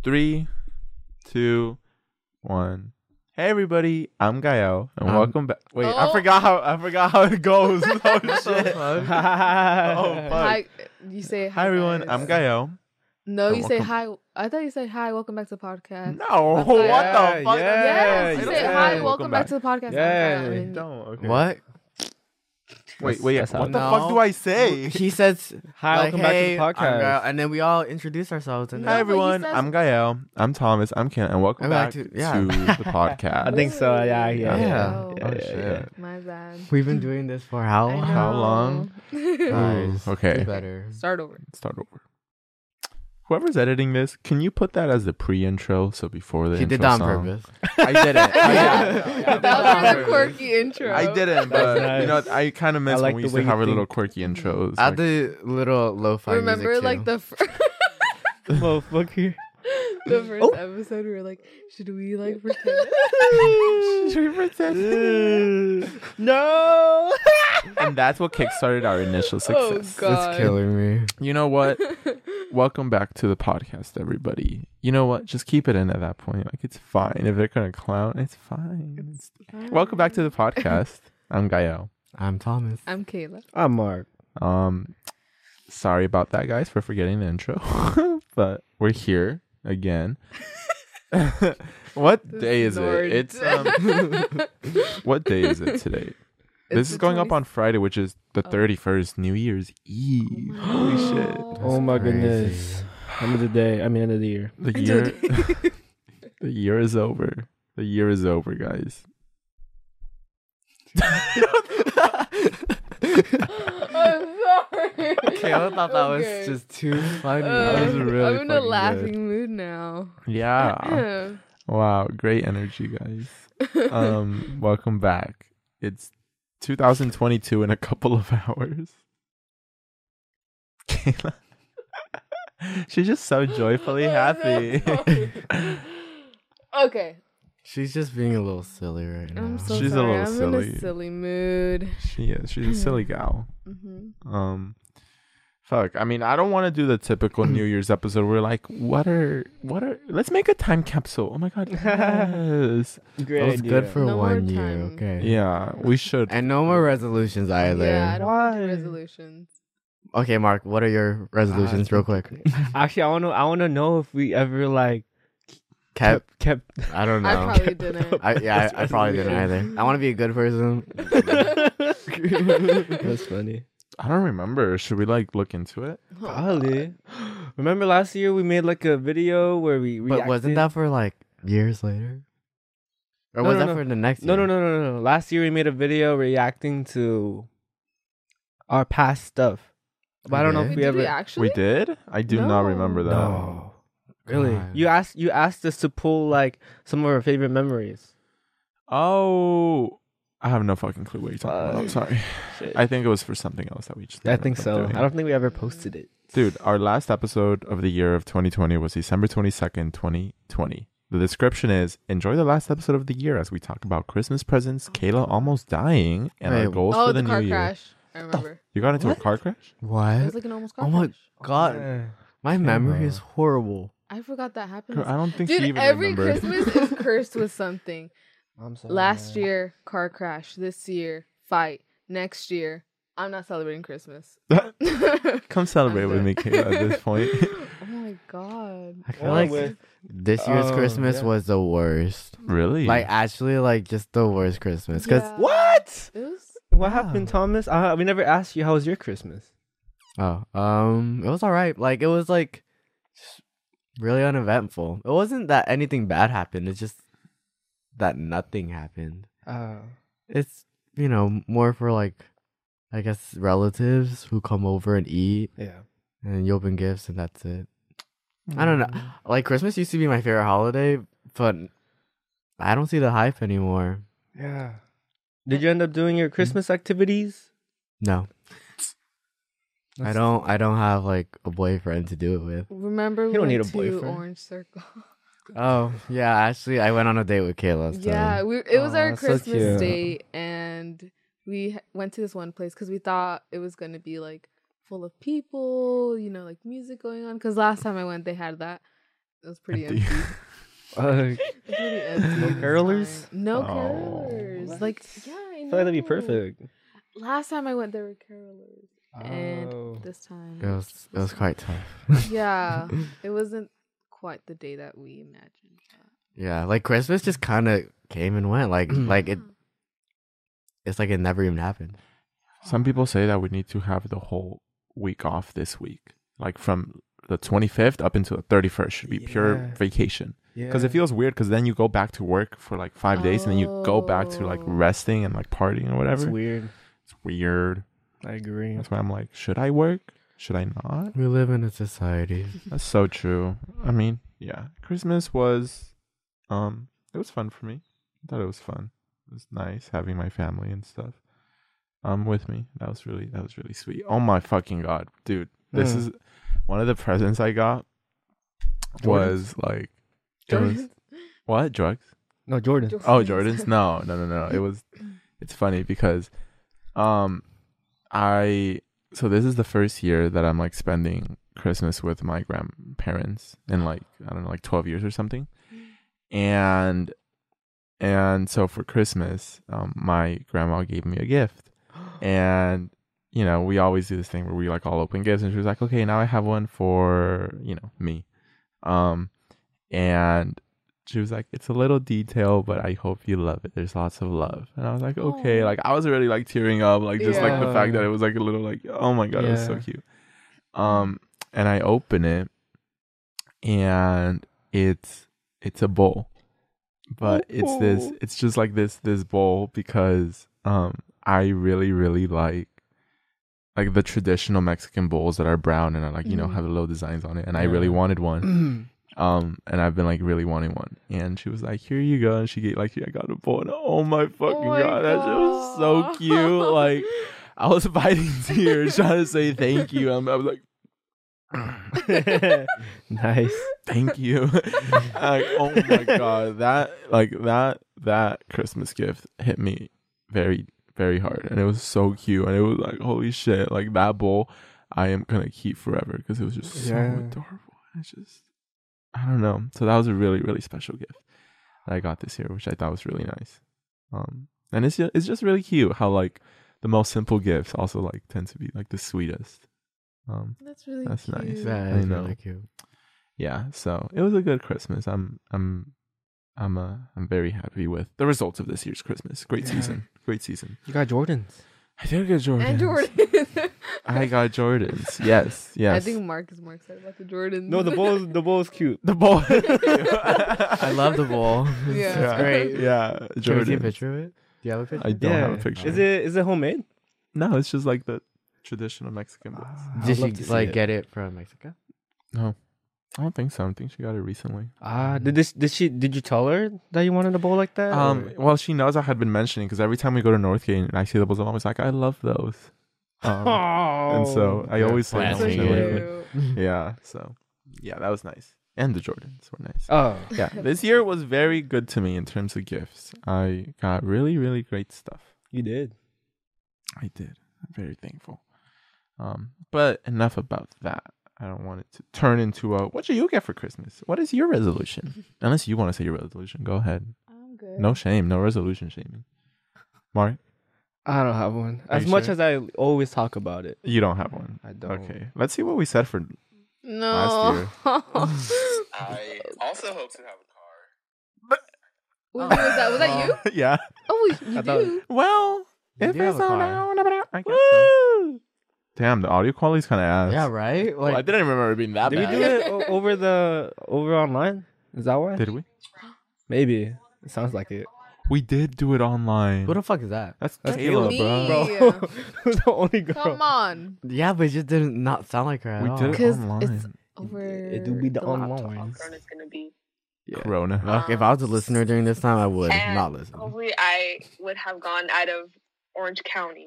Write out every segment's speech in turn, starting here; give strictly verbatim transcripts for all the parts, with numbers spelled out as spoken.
Three, two, one. Hey everybody, I'm Gael, and um, welcome back. Wait, oh. I forgot how I forgot how it goes. Oh shit! oh fuck! Hi, you say hi, hi everyone. Guys. I'm Gael. No, you say hi. I thought you said hi. Welcome back to the podcast. No, what yeah, the fuck? Yeah, yeah. you say yeah. hi. Welcome, welcome back. back to the podcast. Yeah, I mean, don't. Okay. What? Wait, wait. That's what the no. fuck do I say? He says hi. Like, welcome hey, back to the podcast, Gael, and then we all introduce ourselves. And no, hi everyone. Says... I'm Gael. I'm Thomas. I'm Ken, and welcome I'm back to, to, yeah. to the podcast. I think so. Yeah, yeah, yeah. yeah. Oh, yeah, oh yeah, shit! Yeah. My bad. We've been doing this for how long? How long? Guys, okay. do better. Start over. Start over. Whoever's editing this, can you put that as the pre-intro? So before the he intro did that on song? purpose. I did it. Oh, yeah. yeah, that was a quirky intro. I didn't, but nice. you know, I kind of miss like when we the used way to you have our think. little quirky intros. Add like, the little lo-fi Remember, music like too. the fr- Motherfucker. the first Oh. episode, we were like, should we like pretend? Should we pretend? No. And that's what kickstarted our initial Oh success. God, It's killing me. You know what? Welcome back to the podcast, everybody. You know what? Just keep it in at that point. Like, it's fine. If they're gonna clown, it's fine. It's fine. Welcome back to the podcast. I'm Gael. I'm Thomas. I'm Kayla. I'm Mark. Um, sorry about that, guys, for forgetting the intro. But we're here again. What This day is Nord. it? It's um, what day is it today? It's This is the going up twenty on Friday, which is the Oh. thirty-first, New Year's Eve. Oh my Holy God. shit! Oh my crazy. goodness. End of the day. I mean, end of the year. The year, the year is over. The year is over, guys. I'm sorry. Kayla thought that Okay. was just too funny. Uh, That was really I'm in a fucking laughing good. mood now. Yeah. Wow. Great energy, guys. Um, welcome back. It's two thousand twenty-two in a couple of hours. Kayla. She's just so joyfully happy. Okay. She's just being a little silly right now. I'm so She's a sorry. little I'm silly. in a silly mood. She is. She's a silly gal. Mm-hmm. Um, fuck. I mean, I don't want to do the typical New Year's episode. Where like, what are, what are? Let's make a time capsule. Oh my god, yes. Great That was idea. good for No more one year, time. okay? Yeah, we should. And no more resolutions either. Yeah, I don't want to do Why? resolutions. Okay, Mark, what are your resolutions, real quick? Actually, I want to. I want to know if we ever like Kept, kept. I don't know. I probably didn't. I, yeah, That's I, I probably didn't weird. either. I want to be a good person. That's funny. I don't remember. Should we like look into it? Probably. Remember last year we made like a video where we But wasn't reacted- that for like years later? Or No, was no, that no. for the next No, year? no, no, no, no. Last year we made a video reacting to our past stuff. But I don't know Okay. if Did we ever. we actually? We did. I do not No. remember that. No. Really? God. You asked. You asked us to pull like some of our favorite memories. Oh, I have no fucking clue what you're talking about. I'm Uh, sorry. Shit. I think it was for something else that we just. I ended think up so. doing. I don't think we ever posted it. Dude, our last episode of the year of twenty twenty was December twenty-second, twenty twenty. The description is, enjoy the last episode of the year as we talk about Christmas presents, Kayla almost dying, and our Wait, goals Oh, for the, the, car new year. crash. I remember. You got into What? a car crash? It What? was like an almost car Oh my crash. god. Yeah. My memory is horrible. I forgot that happened. Girl, I don't think she Dude, even every remembered. Christmas is cursed with something. I'm sorry. Last year, car crash. This year, fight. Next year, I'm not celebrating Christmas. Come celebrate I'm with done. me, Kayla, at this point. Oh my god. I feel Well, like with- this year's Oh, Christmas yeah. was the worst. Really? Like, actually, like, just the worst Christmas. Because, Yeah. What? It was. What Wow. happened, Thomas? Uh, we never asked you how was your Christmas. oh, um, it was alright. Like, it was, like, just really uneventful. It wasn't that anything bad happened. It's just that nothing happened. Uh, It's, you know, more for, like, I guess, relatives who come over and eat. yeah. And you open gifts, and that's it. I don't know. Like, Christmas used to be my favorite holiday, but I don't see the hype anymore. Yeah. Did you end up doing your Christmas activities? No. I don't I don't have like a boyfriend to do it with. Remember, we You don't went need a to boyfriend. Orange Circle. Oh, yeah, actually I went on a date with Kayla. So. Yeah, we, it was Aw, our that's so Christmas cute. date, and we h- went to this one place because we thought it was gonna be like full of people, you know, like music going on. Because last time I went, they had that. It was pretty Empty. empty. Uh, It was pretty empty. No this carolers? time. No Oh. carolers. What? Like, yeah, I I know. feel like that'd be perfect. Last time I went, there were carolers, Oh. and this time, It was it was quite tough. yeah, it wasn't quite the day that we imagined. Yeah, like Christmas just kind of came and went. Like like it. It's like it never even happened. Some people say that we need to have the whole week off this week, like from the twenty-fifth up until the thirty-first should be pure Yeah. vacation. Yeah. Because it feels weird because then you go back to work for like five days and then you go back to like Oh. resting and like partying or whatever. It's weird. It's weird. I agree. That's why I'm like, should I work? Should I not? We live in a society. That's so true. I mean, yeah, Christmas was, um, it was fun for me. I thought it was fun. It was nice having my family and stuff, um, with me. That was really, that was really sweet. Oh my fucking god, dude! This Mm. is one of the presents I got. Was like, it was what drugs? No, Jordan. Oh, Jordans? No, no, no, no. It was. It's funny because, um, I so this is the first year that I'm like spending Christmas with my grandparents in like I don't know like twelve years or something, and and so for Christmas, um, my grandma gave me a gift, and you know we always do this thing where we like all open gifts, and she was like, okay, now I have one for you know me, um, and she was like, it's a little detail, but I hope you love it. There's lots of love. And I was like, okay. Aw. Like, I was already like tearing up, like just like the fact that Yeah. it was like a little like, oh my God, it was so Yeah. cute. Um, and I open it and it's, it's a bowl, but it's this, Oh. it's just like this, this bowl because, um, I really, really like, like the traditional Mexican bowls that are brown and are like, you know, Mhm. have the little designs on it. And I really Yeah. wanted one. Um, and I've been like really wanting one. And she was like, here you go. And she gave like, here, I got a bowl. And oh my fucking my God, that shit was so God. cute. Like, I was fighting tears trying to say thank you. I'm, I was like, Nice. thank you. Like, oh my God, that, like, that, that Christmas gift hit me very, very hard. And it was so cute. And it was like, holy shit, like that bowl I am going to keep forever because it was just so Yeah. adorable. It's just, I don't know. So that was a really, really special gift that I got this year, which I thought was really nice. Um, and it's just, it's just really cute how like the most simple gifts also like tend to be like the sweetest. Um, That's really That's cute. nice. That I is know. really cute. yeah. So it was a good Christmas. I'm, I'm, I'm, uh, I'm very happy with the results of this year's Christmas. Great Yeah. season. Great season. You got Jordans. I did get Jordans. And Jordan. I got Jordans. Yes. Yes. I think Mark is more excited about the Jordans. No, the bowl's the bowl's cute. the ball. I love the bowl. It's, Yeah. it's yeah. great. Yeah. Can we see a Jordans. picture of it? Do you have a picture? I don't have a picture. Is it is it homemade? No, it's just like the traditional Mexican bowls. I'd Did love she to see like it. get it from Mexico? No, I don't think so. I think she got it recently. Ah, did this did she did you tell her that you wanted a bowl like that? Um, or- well, she knows I had been mentioning because every time we go to Northgate and I see the bowls, I'm always like, I love those. Um, and so I You're always say That's so planting something it. like cute. that. Yeah. So yeah, that was nice. And the Jordans were nice. Oh, Yeah, this year was very good to me in terms of gifts. I got really, really great stuff. you did. I did. I'm very thankful. Um, but enough about that. I don't want it to turn into a what do you get for Christmas? What is your resolution? Unless you want to say your resolution, go ahead. I'm good. No shame, no resolution shaming. Mark, I don't have one. Are As you much sure? as I always talk about it, you don't have one. I don't. Okay, let's see what we said for. No. Last I also hope to have a car. Wait, who was that? Was that you? yeah. Oh, you I thought- do. Well, You if do have it's a car. on, I guess so. Damn, the audio quality's kind of ass. Yeah, right. Well, I Like, didn't remember it being that Did we bad. do it o- over the over online? Is that why? Did we? Maybe. It sounds like it. We did do it online. who the fuck is that? That's That's Kayla, me. bro. Yeah. Bro, who's the only girl? Come on. Yeah, but it just didn't not sound like her at We all. did it Because online. it's over. It do be the laptop. online. Corona's gonna be. Yeah. Corona. Look, if I was a listener during this time, I would And not listen. Hopefully, I would have gone out of Orange County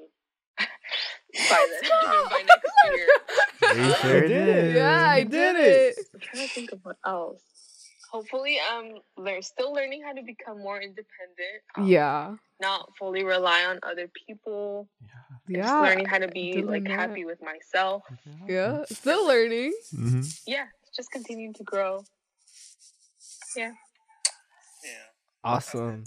by then. by next year. You sure You did did. it. Yeah, I You did did it. I'm trying to think of what else. Hopefully, um, learn still learning how to become more independent. Um, Yeah. Not fully rely on other people. Yeah. Just learning how to be doing like that. happy with myself. Yeah. Still learning. hmm Yeah, just continuing to grow. Yeah. Awesome.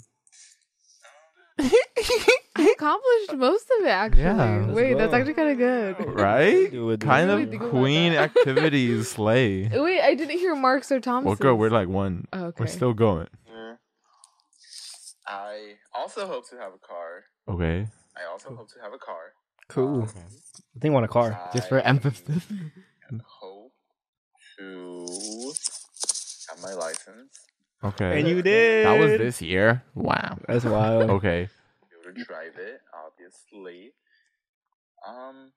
I accomplished most of it actually. Yeah, let's Wait, that's go. actually kind of good. Right? Do it, do Kind it. Really of think about queen that. activities slay. Wait, I didn't hear Mark's or Thomas's. Well, girl, we're like one. Oh, okay. We're still going. I also hope to have a car. Okay. I also hope to have a car. Cool. I think I want a car. Just for I emphasis. hope to have my license. Okay. And you did. That was this year. Wow. That's wild. Okay. Be able to drive it, obviously. Um,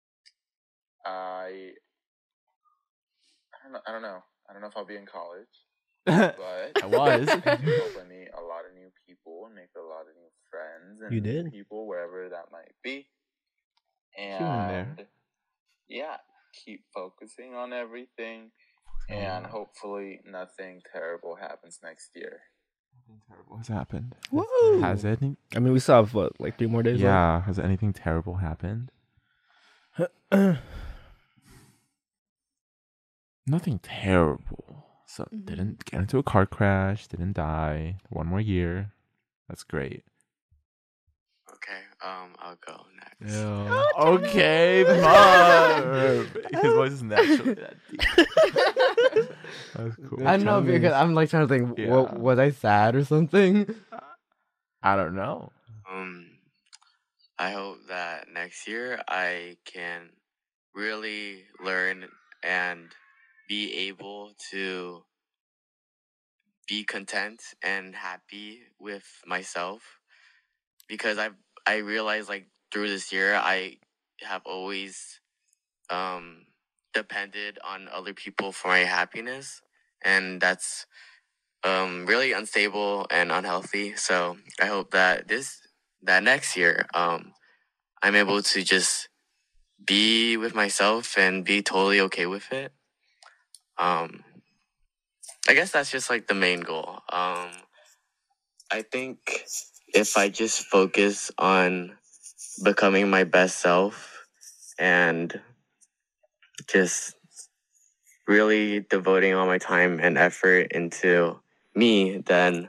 I, I don't know. I don't know. I don't know if I'll be in college, but I was. I hope I meet a lot of new people and make a lot of new friends and You did? people wherever that might be. Here and there. And yeah, keep focusing on everything, and hopefully nothing terrible happens next year. Terrible has happened. Woo. Has any? I mean, we still have what, like three more days left? Yeah. Has anything terrible happened? Nothing terrible. So Mhm. didn't get into a car crash. Didn't die. One more year. That's great. Okay, um, I'll go next. Yeah. Okay, Marv. His voice is naturally that deep. That's cool. I don't know because I'm like trying to think. Yeah. What, was I sad or something? I don't know. Um, I hope that next year I can really learn and be able to be content and happy with myself, because I I realized like through this year I have always um depended on other people for my happiness, and that's um really unstable and unhealthy. So I hope that this that next year um I'm able to just be with myself and be totally okay with it. Um I guess that's just like the main goal. Um I think if I just focus on becoming my best self and just really devoting all my time and effort into me, then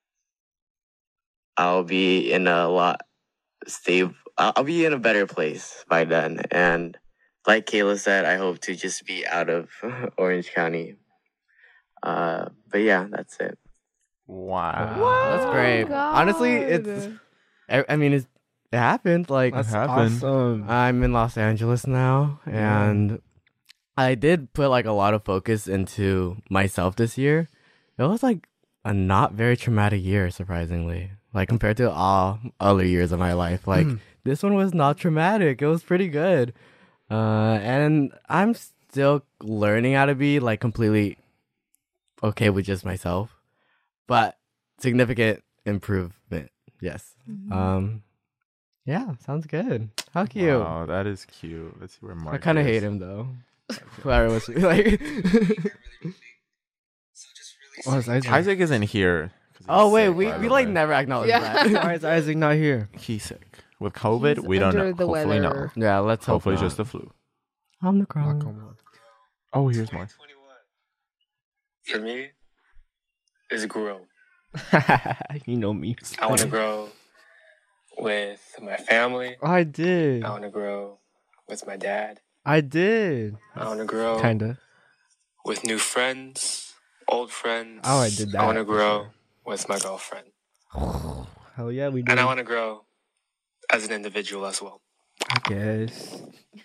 I'll be in a lot stable. I'll be in a better place by then. And like Kayla said, I hope to just be out of Orange County. Uh, but yeah, that's it. Wow. That's great. Honestly, it's. I, I mean, it's, it happened. Like That's happened. awesome. I'm in Los Angeles now, and I did put like a lot of focus into myself this year. It was like a not very traumatic year, surprisingly. Like compared to all other years of my life, like this one was not traumatic. It was pretty good, uh, and I'm still learning how to be like completely okay with just myself, but significant improvement. Yes. Um. Yeah, sounds good. How cute. Wow, that is cute. Let's see where Mark I kind of is. hate him though. Whoever was like. Oh, it's Isaac. Isaac isn't here. 'cause he's Oh wait, sick, we by we the like way. never acknowledge Yeah. that. Why is Isaac not here? He's sick with COVID. He's we don't know. under the Hopefully no. weather. Yeah, let's hope Hopefully not. just the flu. I'm the Knock crown. on wood. Oh, here's more. For me, is grow. You know me. I want to grow with my family. I did. I want to grow with my dad. I did. I want to grow Kinda. with new friends, old friends. Oh, I did that, I want to for grow sure. with my girlfriend. Hell yeah, we did. And I want to grow as an individual as well. I guess.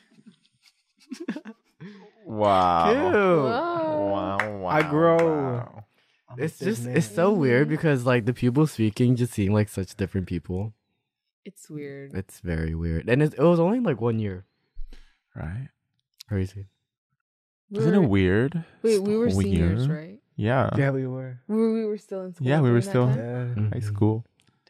Wow. Cute. Whoa. Wow, wow. I grow. wow. It's just it's so weird because like the people speaking just seem like such different people. It's weird. It's very weird, and it, it was only like one year. Right? Crazy. We Isn't were- it weird? Wait, we were Whole seniors, year? right? Yeah. Yeah, we were. We were, we were still in school. Yeah, we were during that still- time? Yeah. High school.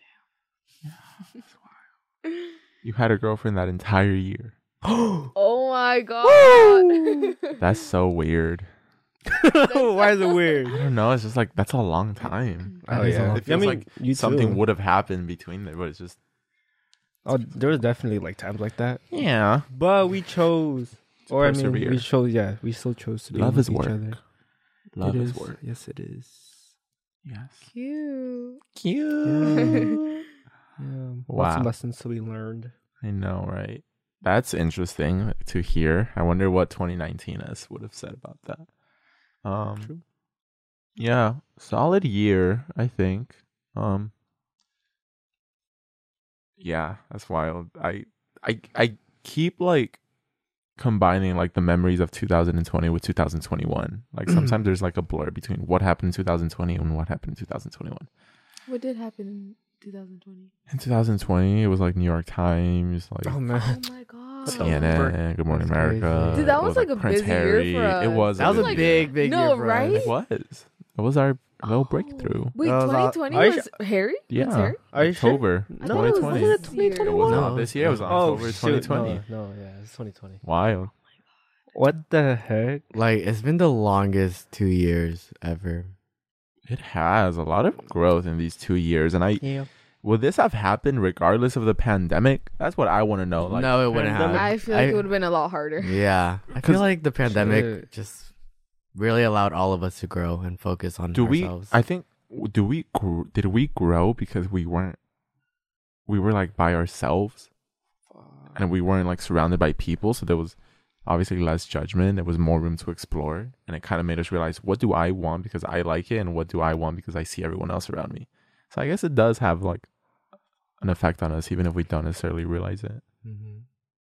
You had a girlfriend that entire year. Oh my god. That's so weird. Why is it weird? I don't know. It's just like that's a long time. Oh, That is a yeah. lot. It feels I mean, like you something too. would have happened between them, but it's just Oh, there was definitely like times like that, yeah. but we chose, or I mean, we persevere. chose. Yeah, we still chose to be Love with is each work. other. Love It is is work. Yes, it is. Yes. Cute. Cute. Yeah. Lots Wow. of lessons to be learned. I know, right? That's interesting to hear. I wonder what twenty nineteen us would have said about that. Um, True. Yeah, solid year, I think. Um, yeah, that's wild. I, I, I keep like combining like the memories of two thousand twenty with two thousand twenty-one. Like sometimes there's like a blur between what happened in two thousand twenty and what happened in two thousand twenty-one. What did happen in twenty twenty? In two thousand twenty, it was like New York Times, like Oh man. Oh my god. C N N, Good Morning That's America. crazy. Dude, that It was, like, a Prince busy year Harry. for us. It was. That was a Like, big, big no, year for right? us. It was. It was our little breakthrough. Wait, That was all- twenty twenty Are you was Harry? Yeah, Prince Harry? Are you sure? October I thought it was twenty twenty. this It year. was No. not this year. It was Oh, October shoot. twenty twenty. No, no, yeah, it's twenty twenty. Wild. What the heck? Like, it's been the longest two years ever. It has a lot of growth in these two years, and I Yeah. would this have happened regardless of the pandemic? That's what I want to know. Like, no, it wouldn't have. I feel like it would have been a lot harder. Yeah. I 'Cause- feel like the pandemic Shit. just really allowed all of us to grow and focus on do we? ourselves. I think do we? gr- Did we grow because we weren't? We were like by ourselves, and we weren't like surrounded by people. So there was obviously less judgment. There was more room to explore, and it kind of made us realize what do I want because I like it, and what do I want because I see everyone else around me. So I guess it does have like an effect on us, even if we don't necessarily realize it. Mhm.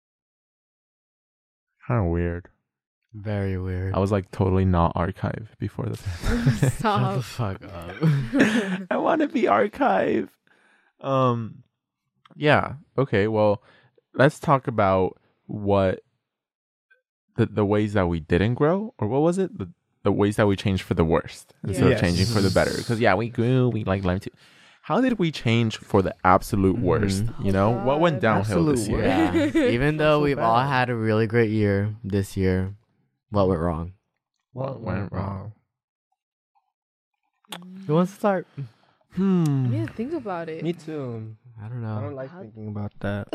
Kind of weird. Very weird. I was like totally not archive before the pandemic. Shut the Stop. fuck up. I want to be archive. Um, yeah. Okay. Well, let's talk about what the the ways that we didn't grow, or what was it? The the ways that we changed for the worst instead Yes. of changing for the better. Because yeah, we grew. We like learned to. How did we change for the absolute worst? Mhm. You know, what went God. downhill this Absolute year? worst. Yeah. Even though so we've all bad. had a really great year this year, what went wrong? What went wrong? Who wants to start? I Hmm. need to think about it. Me too. I don't I know. don't like How- thinking about that.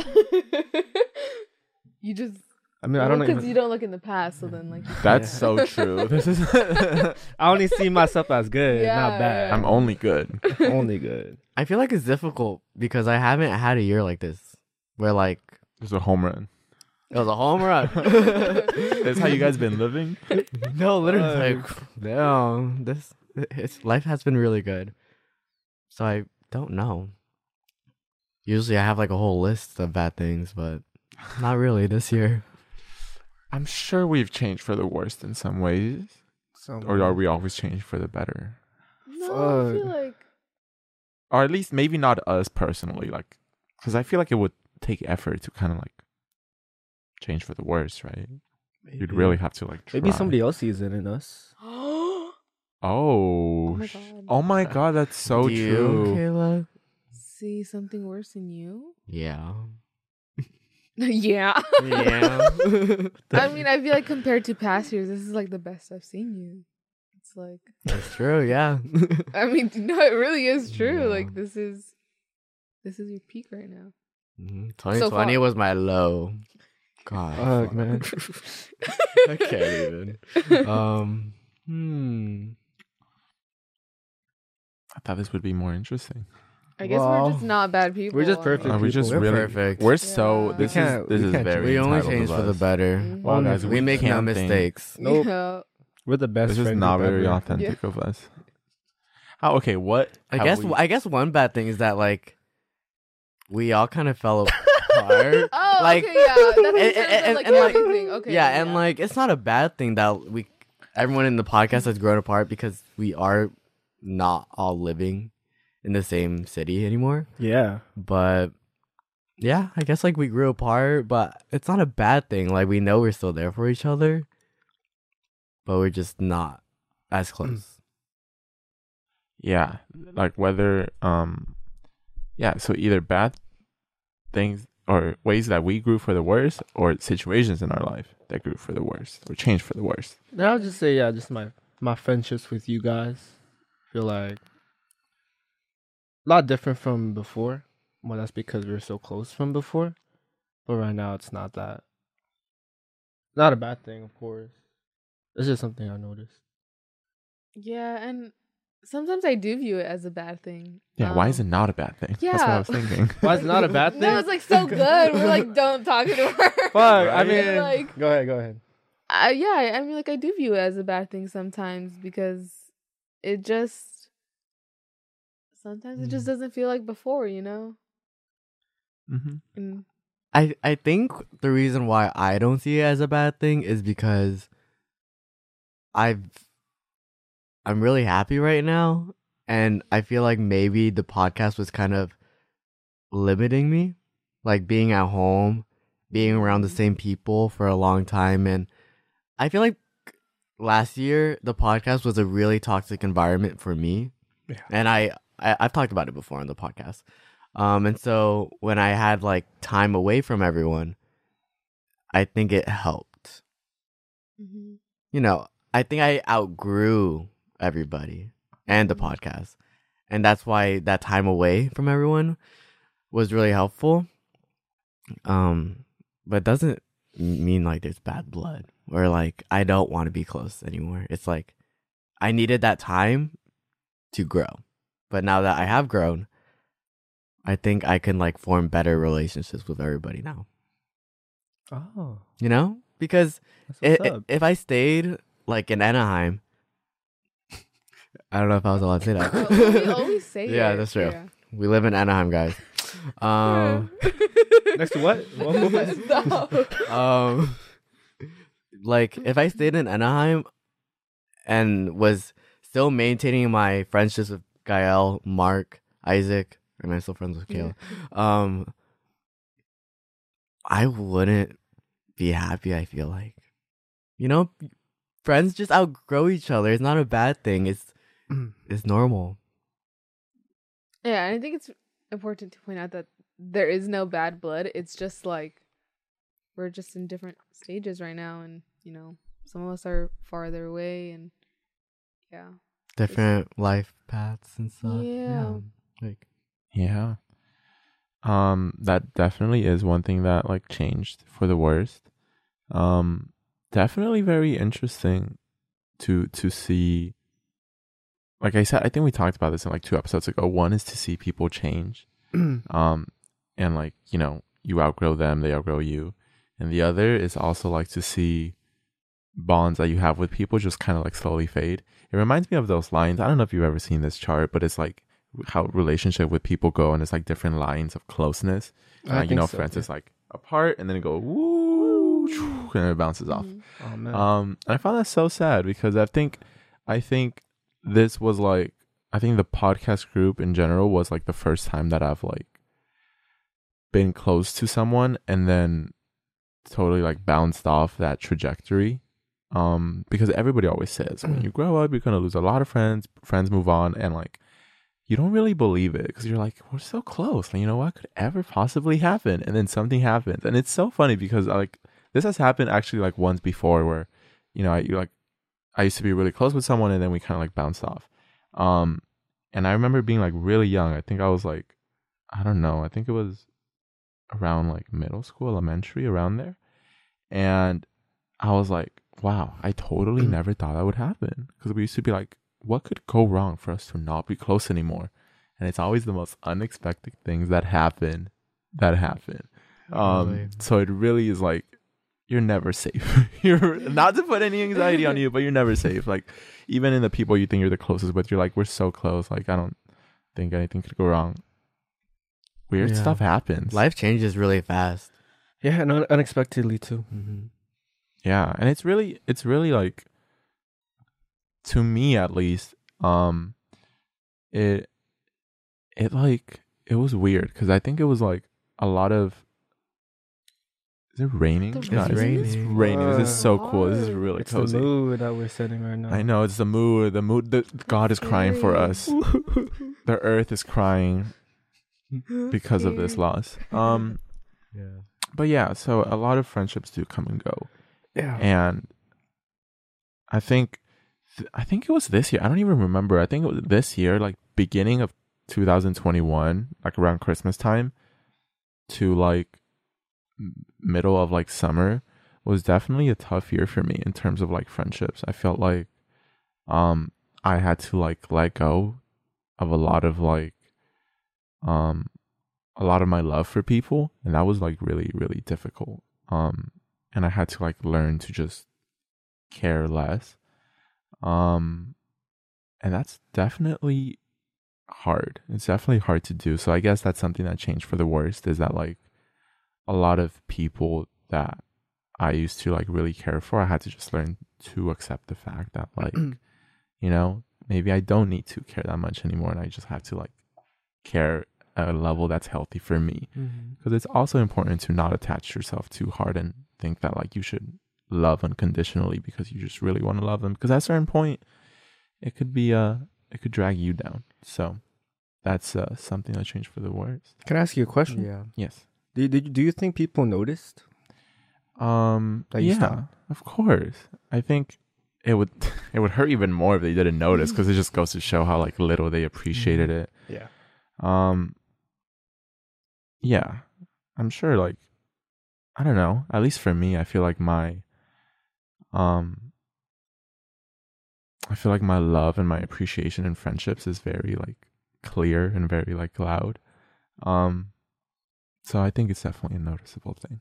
You just I mean, I don't because even. you don't look in the past, so then like you That's Yeah. so true. This is. I only see myself as good, Yeah, not bad. yeah. I'm only good. only good. I feel like it's difficult because I haven't had a year like this where like There's a home run. it was a home run. That's how you guys been living. No, literally, like, damn, this it's life has been really good. So I don't know. Usually I have like a whole list of bad things, but not really this year. I'm sure we've changed for the worst in some ways, So, or are we always changed for the better? No, I feel Fuck. like Or at least maybe not us personally, like, because I feel like it would take effort to kind of like change for the worse, right? You'd really have to like. Try. Maybe somebody else sees it in us. oh Oh. my sh- god. Oh my god, that's so Do you, true. Kayla? See something worse in you? Yeah. Yeah. Yeah. I mean, I feel like compared to past years, this is like the best I've seen you. It's like, That's true, yeah. I mean, no, it really is true. Yeah. Like this is, this is your peak right now. Mhm. twenty twenty far. was my low. God. Fuck, fuck. man. I can't even. Um, hmm. I thought this would be more interesting. I guess Well, we're just not bad people. we're just perfect. Uh, we people. just We're really perfect. We're so Yeah. this We is can't- this we is can't very. We only entitled change of for the us. better. Mhm. Wow, guys, We make no can't think. mistakes. Nope. Yeah. We're the best. This is friend not group very ever. authentic of us. How? Okay, what? I have guess we- I guess one bad thing is that like we all kind of fell apart. Oh, Like- okay, yeah. That's in and- terms of, and- like and, like- everything. Okay. yeah, and like it's not a bad thing that we everyone in the podcast has grown apart because we are not all living in the same city anymore. Yeah. But yeah, I guess like we grew apart, but it's not a bad thing. Like we know we're still there for each other, but we're just not as close. Yeah, like whether um, yeah. So either bad things or ways that we grew for the worst, or situations in our life that grew for the worst or changed for the worst. Then I'll just say, yeah, just my my friendships with you guys feel like a lot different from before. Well, that's because we were so close from before. But right now, it's not that. Not a bad thing, of course. It's just something I noticed. Yeah, and sometimes I do view it as a bad thing. Yeah, why is it not a bad thing? That's what I yeah. was thinking. Why is it not a bad thing? No, it's like so good. We're like, don't talk to her. Fuck. I Right? mean, Like- go ahead. Go ahead. I, yeah, I mean, like I do view it as a bad thing sometimes because it just sometimes it just doesn't feel like before, you know. hmm And I I think the reason why I don't see it as a bad thing is because I've I'm really happy right now, and I feel like maybe the podcast was kind of limiting me, like being at home, being around the same people for a long time, and I feel like last year the podcast was a really toxic environment for me, Yeah. and I, I I've talked about it before on the podcast. Um, and so when I had like time away from everyone, I think it helped. mhm. You know, I think I outgrew everybody and the podcast. And that's why that time away from everyone was really helpful. Um, but it doesn't mean like there's bad blood or like I don't want to be close anymore. It's like I needed that time to grow. But now that I have grown, I think I can like form better relationships with everybody now. Oh, You know? Because that's i what's i- up. if I stayed like in Anaheim, I don't know if I was allowed to say Well, that. we always say Yeah, it. that's true. Yeah. We live in Anaheim, guys. Um, Next to what? What movie? Stop. um, like if I stayed in Anaheim and was still maintaining my friendships with Gael, Mark, Isaac, and I'm still friends with Kayla, um, I wouldn't be happy. I feel like, you know, friends just outgrow each other. It's not a bad thing. It's it's normal. Yeah, and I think it's important to point out that there is no bad blood. It's just like we're just in different stages right now, and you know, some of us are farther away, and yeah, Different life paths and stuff. Yeah. Like Yeah. Um, that definitely is one thing that like changed for the worst. Um, definitely very interesting to to see. Like I said, I think we talked about this in like two episodes ago. One is to see people change, um, and like you know you outgrow them, they outgrow you, and the other is also like to see bonds that you have with people just kind of like slowly fade. It reminds me of those lines. I don't know if you've ever seen this chart, but it's like how relationship with people go, and it's like different lines of closeness. I Uh, you think know, so, for instance, like apart, and then it go woo, and then it bounces off. Mhm. Oh man. Um, and I found that so sad because I think, I think this was like, I think the podcast group in general was like the first time that I've like been close to someone and then totally like bounced off that trajectory. Um, because everybody always says when you grow up, you're gonna lose a lot of friends. Friends move on, and like you don't really believe it because you're like, we're so close. Like, you know, what could ever possibly happen? And then something happens, and it's so funny because like this has happened actually like once before, where you know, I you like I used to be really close with someone, and then we kind of like bounced off. Um, and I remember being like really young. I think I was like, I don't know. I think it was around like middle school, elementary, around there, and I was like, wow, I totally never thought that would happen because we used to be like, what could go wrong for us to not be close anymore? And it's always the most unexpected things that happen that happen. Um, Really. so it really is like, you're never safe. You're not to put any anxiety on you, but you're never safe. Like even in the people you think you're the closest with, you're like, we're so close. Like I don't think anything could go wrong. Weird Yeah. stuff happens. life changes really fast. Yeah, and un- unexpectedly too. Mm-hmm. Yeah, and it's really it's really like, to me at least, um it it like it was weird because I think it was like a lot of, is it raining? The It's Guys, raining. It's raining. This is so cool. This is really It's cozy. the mood that we're setting right now. I know it's the mood. The mood. The, God is crying for us. The earth is crying because of this loss. Um, Yeah. but yeah, so a lot of friendships do come and go. Yeah. And I think, th- I think it was this year. I don't even remember. I think it was this year, like beginning of two thousand twenty-one, like around Christmas time to like m- middle of like summer was definitely a tough year for me in terms of like friendships. I felt like, um, I had to like let go of a lot of like um a lot of my love for people, and that was like really really difficult. Um and I had to like learn to just care less. Um and that's definitely hard. It's definitely hard to do. So I guess that's something that changed for the worst, is that like a lot of people that I used to like really care for, I had to just learn to accept the fact that like, you know, maybe I don't need to care that much anymore, and I just have to like care at a level that's healthy for me. Because mm-hmm. it's also important to not attach yourself too hard and think that like you should love unconditionally because you just really want to love them. Because at a certain point, it could be uh it could drag you down. So that's uh, something that changed for the worst. Can I ask you a question? Yeah. Yes. Do do, do you think people noticed? Um. That you yeah. stopped? Of course. I think it would it would hurt even more if they didn't notice, because it just goes to show how like little they appreciated it. Yeah. Um. Yeah, I'm sure. Like, I don't know. At least for me, I feel like my, um, I feel like my love and my appreciation in friendships is very like clear and very like loud. Um, so I think it's definitely a noticeable thing.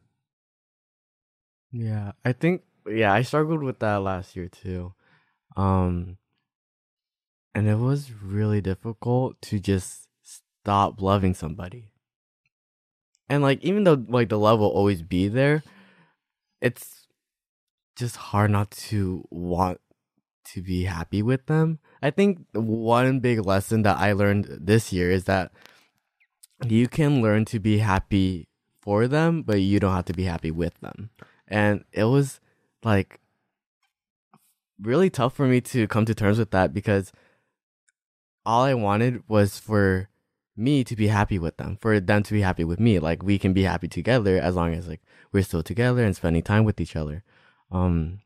Yeah, I think yeah, I struggled with that last year too. Um and it was really difficult to just stop loving somebody. And like even though like the love will always be there, it's just hard not to want to be happy with them. I think one big lesson that I learned this year is that you can learn to be happy for them, but you don't have to be happy with them. And it was like really tough for me to come to terms with that, because all I wanted was for me to be happy with them, for them to be happy with me. Like, we can be happy together as long as like we're still together and spending time with each other. Um,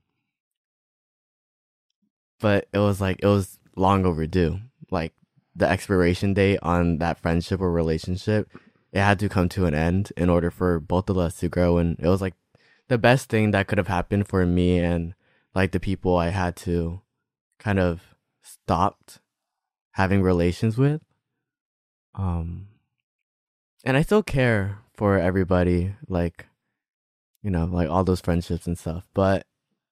but it was like, it was long overdue. Like, the expiration date on that friendship or relationship, it had to come to an end in order for both of us to grow. And it was like the best thing that could have happened for me and like the people I had to kind of stopped having relations with. Um, and I still care for everybody, like, you know, like all those friendships and stuff, but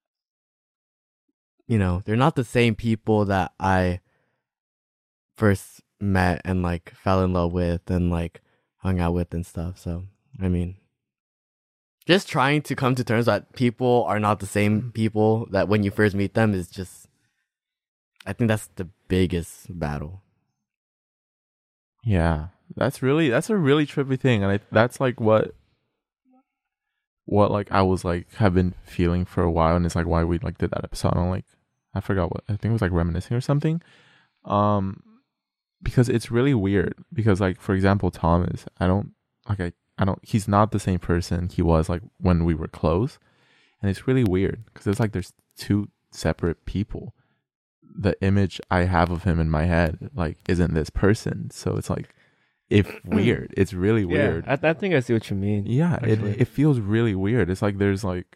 you know, they're not the same people that I first met and like fell in love with and like hung out with and stuff. So, I mean, just trying to come to terms that people are not the same people that when you first meet them is just, I think that's the biggest battle. Yeah, that's really, that's a really trippy thing. And I, that's like what, what like I was like, have been feeling for a while. And it's like why we like did that episode on like, I forgot what, I think it was like reminiscing or something. Um, because it's really weird because like, for example, Thomas, I don't like, I, I don't, he's not the same person he was like when we were close. And it's really weird because it's like there's two separate people. The image I have of him in my head like isn't this person. So it's like, it's weird. It's really weird. Yeah, I, I think I see what you mean. Yeah, it, it feels really weird. It's like there's like,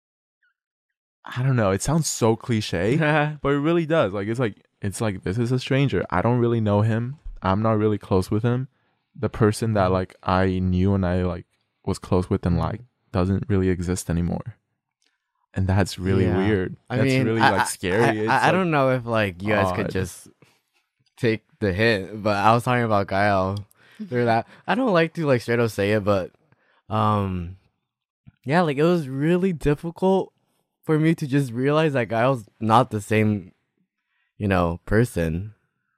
I don't know. It sounds so cliche, but it really does. Like, it's like, it's like, this is a stranger. I don't really know him. I'm not really close with him. The person that like I knew and I like was close with and like doesn't really exist anymore. And that's really Yeah. weird. I That's mean, really I, like I- scary. I, It's, I, I like, don't know if like you guys could odd. just take the hint, but I was talking about Gael. Through that, I don't like to like straight up say it, but um, yeah, like it was really difficult for me to just realize that Gael's not the same, you know, person.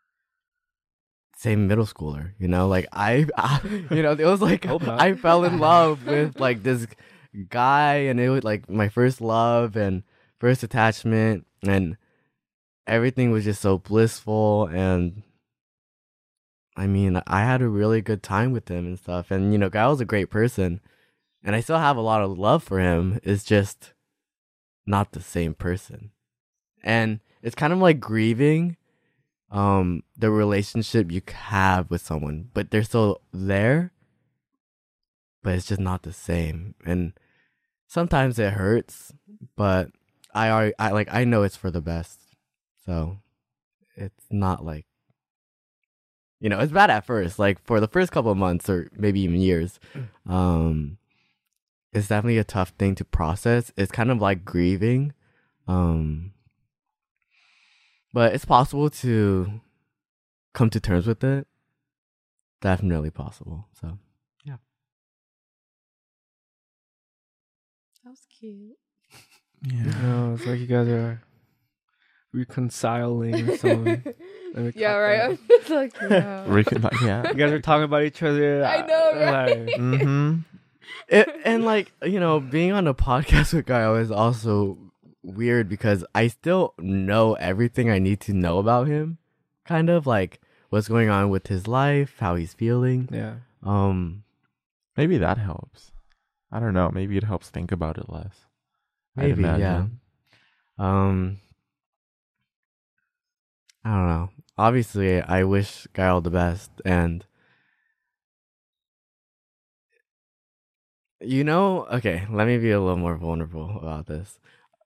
Same middle schooler, you know, like I, I you know, it was like Hope not. I fell in love with like this guy, and it was like my first love and first attachment, and everything was just so blissful. And I mean, I had a really good time with him and stuff. And you know, Gael's a great person, and I still have a lot of love for him. It's just not the same person, and it's kind of like grieving um the relationship you have with someone, but they're still there, but it's just not the same. And sometimes it hurts, but I already, I like I know it's for the best, so it's not like, you know, it's bad at first. Like for the first couple of months or maybe even years, um, it's definitely a tough thing to process. It's kind of like grieving, um, but it's possible to come to terms with it. Definitely possible. So yeah, That was cute. Yeah. No, it's like you guys are reconciling or something. Let me Yeah, cut right. that. I'm just like, yeah. Recon- like, yeah. You guys are talking about each other. I know, uh, right? like, Mm-hmm. it, and like, you know, being on a podcast with Gael is also weird because I still know everything I need to know about him. Kind of like what's going on with his life, how he's feeling. yeah. Um, Maybe that helps. I don't know. Maybe it helps think about it less. I'd maybe, yeah. imagine. Um, I don't know. Obviously, I wish Gael the best, and you know, okay, let me be a little more vulnerable about this.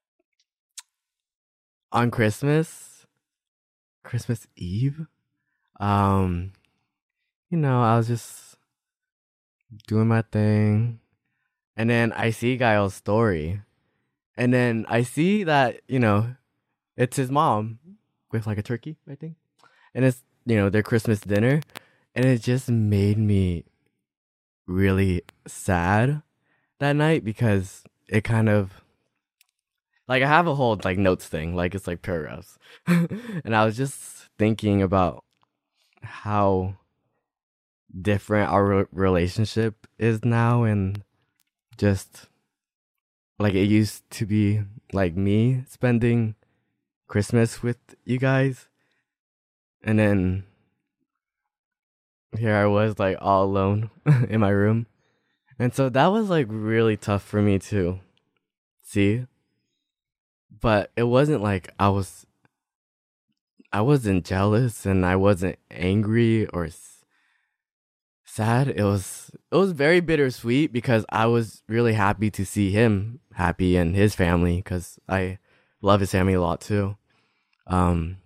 On Christmas, Christmas Eve, um, you know, I was just doing my thing, and then I see Gael's story, and then I see that, you know, it's his mom with like a turkey, I think, and it's, you know, their Christmas dinner, and it just made me really sad that night because it kind of, like, I have a whole like notes thing, like it's like paragraphs, and I was just thinking about how different our re- relationship is now, and just like it used to be like me spending Christmas with you guys, and then here I was like all alone in my room, and so that was like really tough for me to see. But it wasn't like I was I wasn't jealous and I wasn't angry or s- sad. It was it was very bittersweet because I was really happy to see him happy and his family, because I love his family a lot too. Um,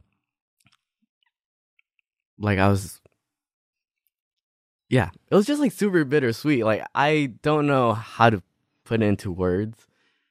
like I was, yeah, it was just like super bittersweet. Like I don't know how to put it into words,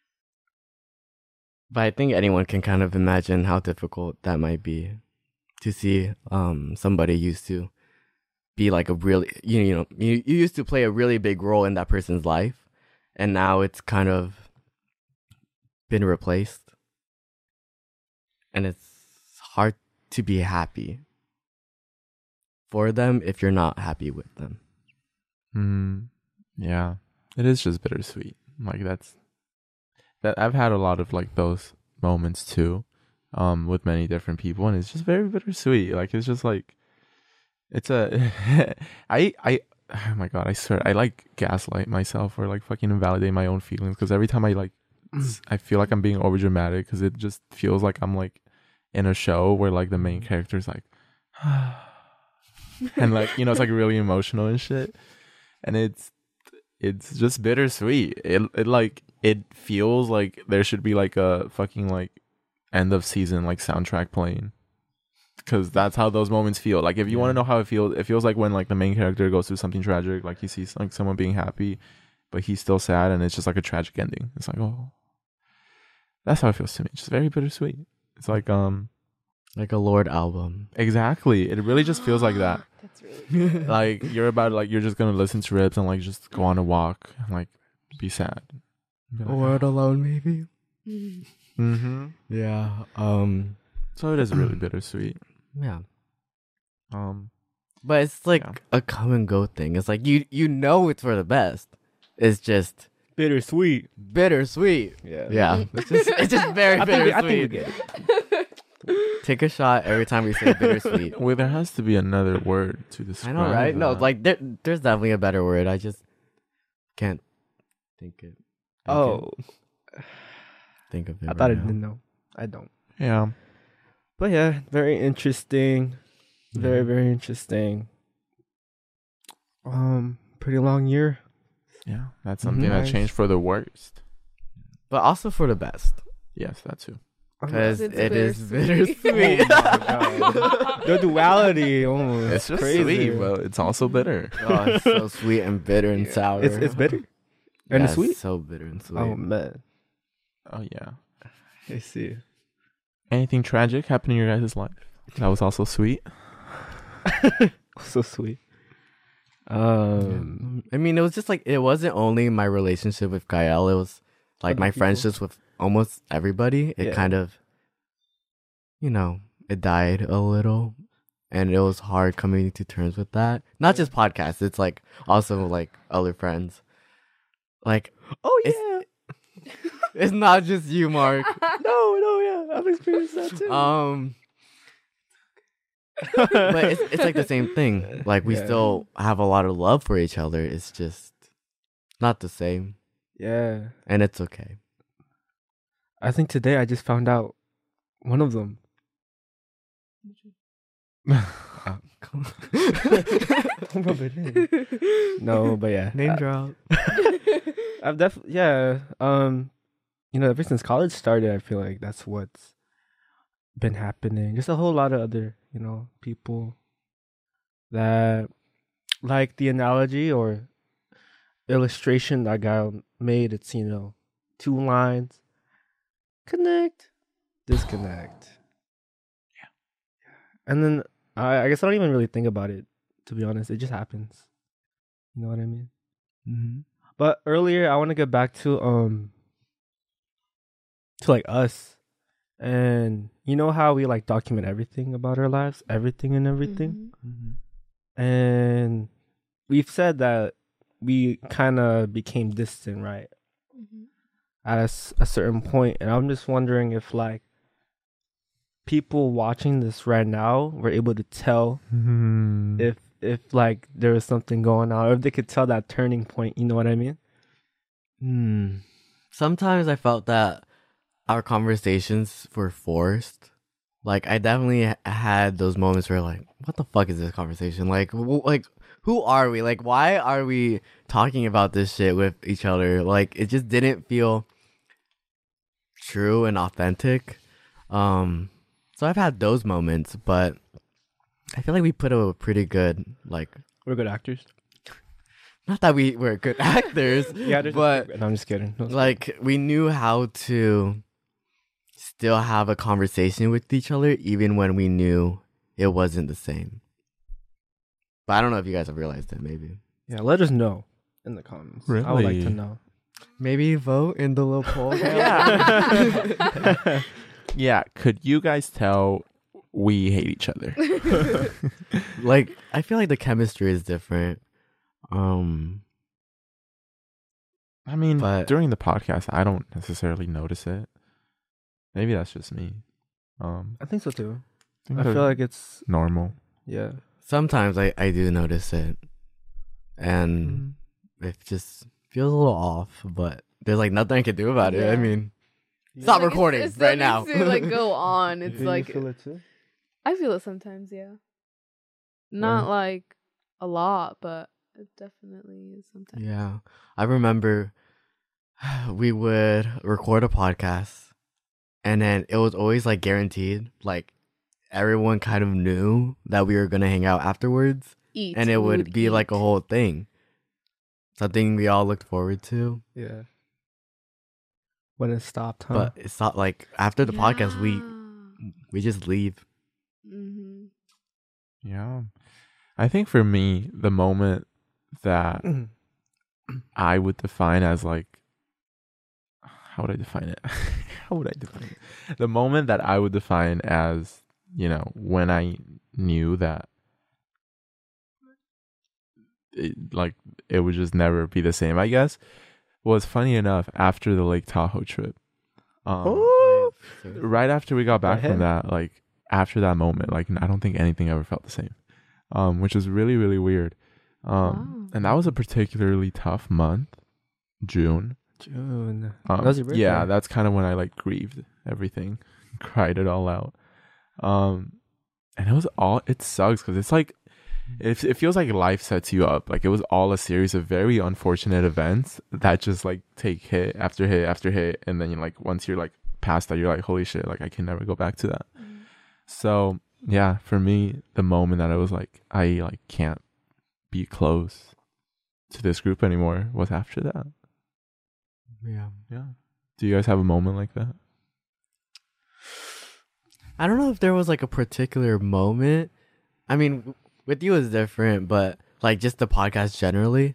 but I think anyone can kind of imagine how difficult that might be to see um somebody used to be like a really, you, you know, you, you used to play a really big role in that person's life, and now it's kind of been replaced, and it's hard to be happy for them if you're not happy with them. Mm, yeah, it is just bittersweet. Like that's that. I've had a lot of like those moments too, um, with many different people, and it's just very bittersweet. Like it's just like it's a. I I oh my god, I swear I like gaslight myself or like fucking invalidate my own feelings, because every time I like s- I feel like I'm being over dramatic, because it just feels like I'm like in a show where like the main character's like and like, you know, it's like really emotional and shit, and it's it's just bittersweet. It it like it feels like there should be like a fucking like end of season like soundtrack playing, because that's how those moments feel. Like if you want to know how it feels, it feels like when like the main character goes through something tragic, like he sees like someone being happy but he's still sad, and it's just like a tragic ending. It's like, oh, that's how it feels to me. It's just very bittersweet. It's like um Like a Lord album. exactly, it really just feels like that. That's really good. Like you're about like you're just gonna listen to rips and like just go on a walk and like be sad. Be like, Word alone, maybe. Mm. mm-hmm. Yeah. Um. So it is really bittersweet. Yeah. Um, But it's like Yeah. a come and go thing. It's like you you know it's for the best. It's just Bittersweet. bittersweet. Yeah. Yeah. It's just it's just very I think, we, bittersweet. I think we get it. Take a shot every time we say bittersweet. well, there has to be another word to I describe. know, right? No, that. like there there's definitely a better word. I just can't think it. I Oh, can't think of it. I thought I right now. didn't know. I don't. yeah. But yeah, very interesting. Very, Yeah. very interesting. Um, pretty long year. Yeah, that's something Mhm. that Nice. changed for the worst. But also for the best. Yes, that too. because It's it is bittersweet. bittersweet. Oh my God. The duality almost. It's just crazy. sweet, but it's also bitter. Oh, it's so sweet and bitter and sour. It's it's bitter and Yeah, it's sweet. So bitter and sweet. Oh man, Oh yeah. I see. Anything tragic happened in your guys' life that was also sweet? So sweet. Um, I mean, it was just like it wasn't only my relationship with Gael. It was like Other my people. friendships with almost everybody. It Yeah. kind of, you know, it died a little, and it was hard coming to terms with that. Not just podcasts. It's like also like other friends. Like, oh It's- it's not just you, Mark. no, no, yeah, I've experienced that too. Um, but it's it's like the same thing. Like we Yeah. still have a lot of love for each other. It's just not the same, Yeah, and it's okay. I think today I just found out one of them. Don't rub it in. No, but yeah, Name I- drop. I've definitely yeah. Um, you know, ever since college started, I feel like that's what's been happening. Just a whole lot of other, you know, people that like the analogy or illustration that guy made. It's, you know, two lines, connect, disconnect. Yeah, and then I, I guess I don't even really think about it. To be honest, it just happens. You know what I mean? Mm-hmm. But earlier, I want to get back to um to like us, and you know how we like document everything about our lives, everything and everything, Mhm. Mm-hmm. and we've said that we kind of became distant, right, Mhm. at a, s- a certain point, and I'm just wondering if like people watching this right now were able to tell Mm-hmm. if if like there was something going on, or if they could tell that turning point. You know what I mean? Hmm. Sometimes I felt that our conversations were forced. Like I definitely h- had those moments where like, what the fuck is this conversation? Like, w- like who are we? Like, why are we talking about this shit with each other? Like, it just didn't feel true and authentic. Um, so I've had those moments, but I feel like we put a pretty good like. We're good actors. Not that we were good actors, Yeah, there's but no, I'm just kidding. No, it's like we knew how to still have a conversation with each other even when we knew it wasn't the same. But I don't know if you guys have realized it. Maybe yeah, let us know in the comments. I would like to Really? know. maybe vote in the little poll. Yeah. Yeah. Could you guys tell we hate each other? Like I feel like the chemistry is different. Um I mean, But- during the podcast, I don't necessarily notice it. Maybe that's just me. Um, I think so too. think I they're feel like it's normal. yeah. sometimes I, I do notice it. And it just feels a little off, but there's like nothing I can do about it. I Yeah. mean, stop Like, it's- recording it still right now. needs to, like go on. It's Do you like feel it too? I feel it sometimes, yeah. Not Yeah. like a lot, but it definitely is sometimes. Yeah. I remember we would record a podcast and then it was always like guaranteed. Like everyone kind of knew that we were going to hang out afterwards Eat. and it we would be like a eat. whole thing. Something we all looked forward to. Yeah. When it stopped, huh? But it's not like after the podcast, we Yeah. we just leave. Mhm. Yeah. I think for me, the moment that I would define as like, how would I define it? How would I define it? The moment that I would define as, you know, when I knew that it, like it would just never be the same, I guess, was funny enough after the Lake Tahoe trip. Um, Oh, right after we got back Right from ahead. that, like after that moment, like I don't think anything ever felt the same, um, which is really really weird. Um, Wow. and that was a particularly tough month, June. June. Um, That was your birthday. yeah, that's kind of when I like grieved everything, cried it all out. Um, and it was all it sucks because it's like it it feels like life sets you up. Like it was all a series of very unfortunate events that just like take hit after hit after hit, and then you like once you're like past that, you're like, holy shit, like I can never go back to that. Mm. So yeah, for me, the moment that I was like, I like can't be close to this group anymore was after that. Yeah. Yeah. Do you guys have a moment like that? I don't know if there was like a particular moment. I mean, with you it's different, but like just the podcast generally,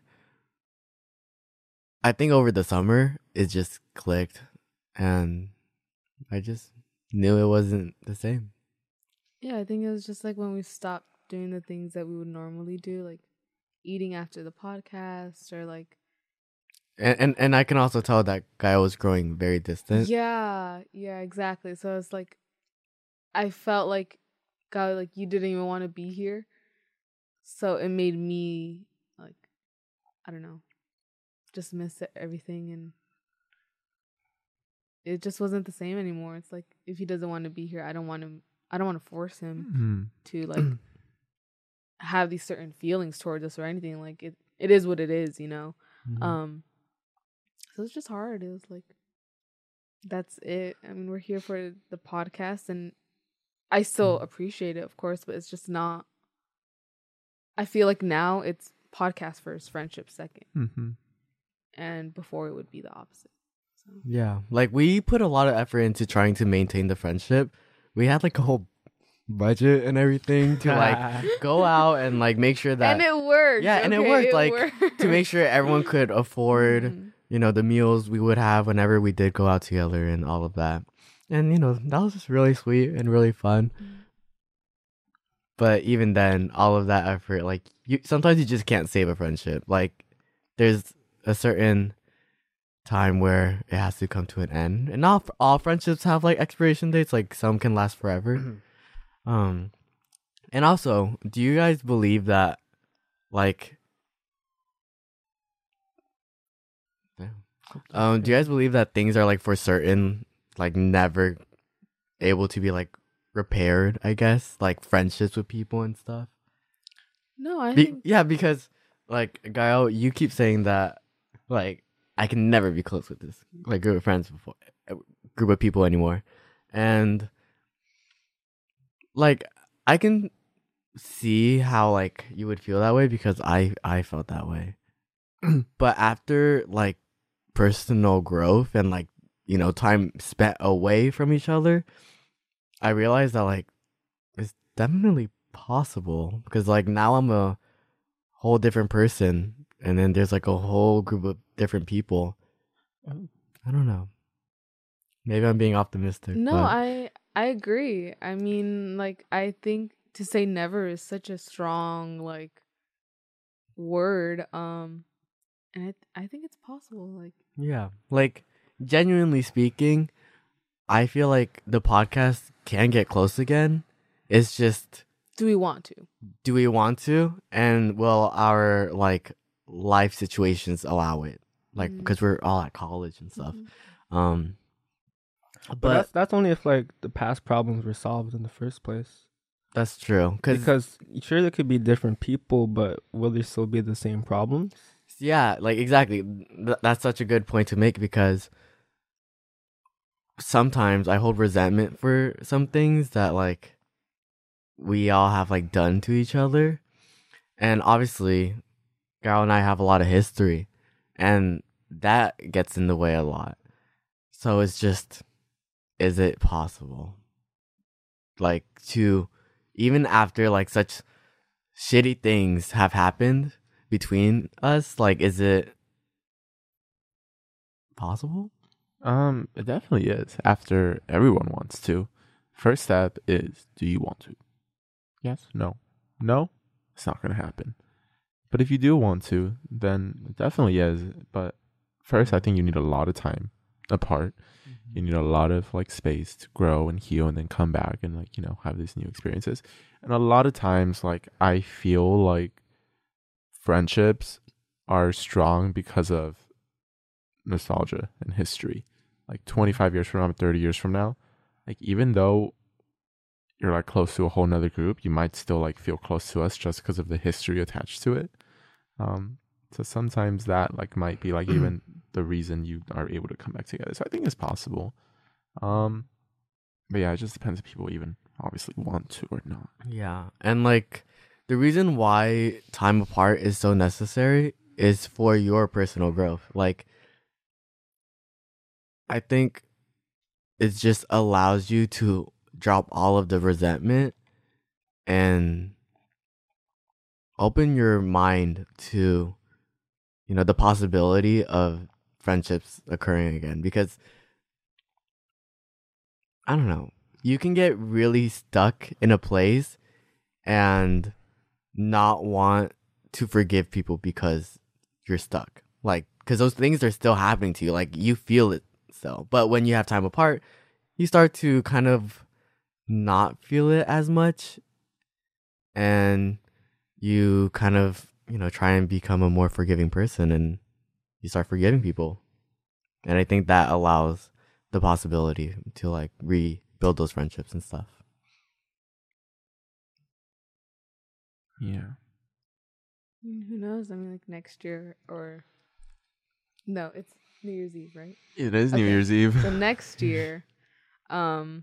I think over the summer it just clicked and I just knew it wasn't the same. Yeah, I think it was just like when we stopped doing the things that we would normally do, like eating after the podcast or like. And and, and I can also tell that guy was growing very distant. Yeah, yeah, exactly. So it's like, I felt like, God, like you didn't even want to be here. So it made me like, I don't know, just miss everything, and it just wasn't the same anymore. It's like, if he doesn't want to be here, I don't want to. I don't want to force him Mm-hmm. to like have these certain feelings towards us or anything. Like it, it is what it is, you know. Mm-hmm. Um, so it's just hard. It was like, that's it. I mean, we're here for the podcast, and I still appreciate it, of course, but it's just not. I feel like now it's podcast first, friendship second, Mm-hmm. and before it would be the opposite. So. Yeah, like we put a lot of effort into trying to maintain the friendship. We had like a whole budget and everything to like go out and like make sure that, and it worked. yeah, and okay, it worked it like worked. to make sure everyone could afford, Mhm. you know, the meals we would have whenever we did go out together and all of that. And you know, that was just really sweet and really fun. Mhm. But even then, all of that effort, like you, sometimes you just can't save a friendship. Like there's a certain time where it has to come to an end, and not all friendships have like expiration dates. Like some can last forever. um, and also, do you guys believe that, like, um, do you guys believe that things are like for certain, like never able to be like repaired? I guess like friendships with people and stuff. No, I Be- think yeah, because like Gael, you keep saying that like I can never be close with this like group of friends before, group of people anymore, and like I can see how like you would feel that way because I I felt that way, but after like personal growth and like you know time spent away from each other, I realized that like it's definitely possible because like now I'm a whole different person, and then there's like a whole group of different people. I don't know. Maybe I'm being optimistic. no, but... I I agree. I mean, like I think to say never is such a strong like word. Um, and I th- I think it's possible. Like Yeah, like genuinely speaking, I feel like the podcast can get close again. It's just, do we want to? do we want to, and will our like life situations allow it? Like Mhm. because we're all at college and stuff. Mhm. Um, But, but that's that's only if like the past problems were solved in the first place. that's true. Cause, Because sure there could be different people, but will there still be the same problems? yeah, like exactly. Th- that's such a good point to make because sometimes I hold resentment for some things that like we all have like done to each other. And obviously, Garo and I have a lot of history, and that gets in the way a lot. So it's just, is it possible? Like to, even after like such shitty things have happened between us, like is it possible? Um, it definitely is. After everyone wants to. First step is, do you want to? Yes, no. No, it's not going to happen. But if you do want to, then it definitely is. But first, I think you need a lot of time apart. You need a lot of like space to grow and heal and then come back and like, you know, have these new experiences. And a lot of times, like, I feel like friendships are strong because of nostalgia and history. Like twenty-five years from now, thirty years from now, like even though you're like close to a whole nother group, you might still like feel close to us just because of the history attached to it. Um, so sometimes that like might be like even the reason you are able to come back together. So I think it's possible. Um, but yeah, it just depends if people even obviously want to or not. Yeah. And like the reason why time apart is so necessary is for your personal growth. Like I think it just allows you to drop all of the resentment and open your mind to, you know, the possibility of friendships occurring again. Because I don't know, you can get really stuck in a place and not want to forgive people because you're stuck. Like, because those things are still happening to you. Like, you feel it still. But when you have time apart, you start to kind of not feel it as much. And you kind of, you know, try and become a more forgiving person and you start forgiving people. And I think that allows the possibility to like rebuild those friendships and stuff. Yeah. Who knows? I mean, like next year or no, it's New Year's Eve, right? It is New Okay. Year's Eve. So next year, um,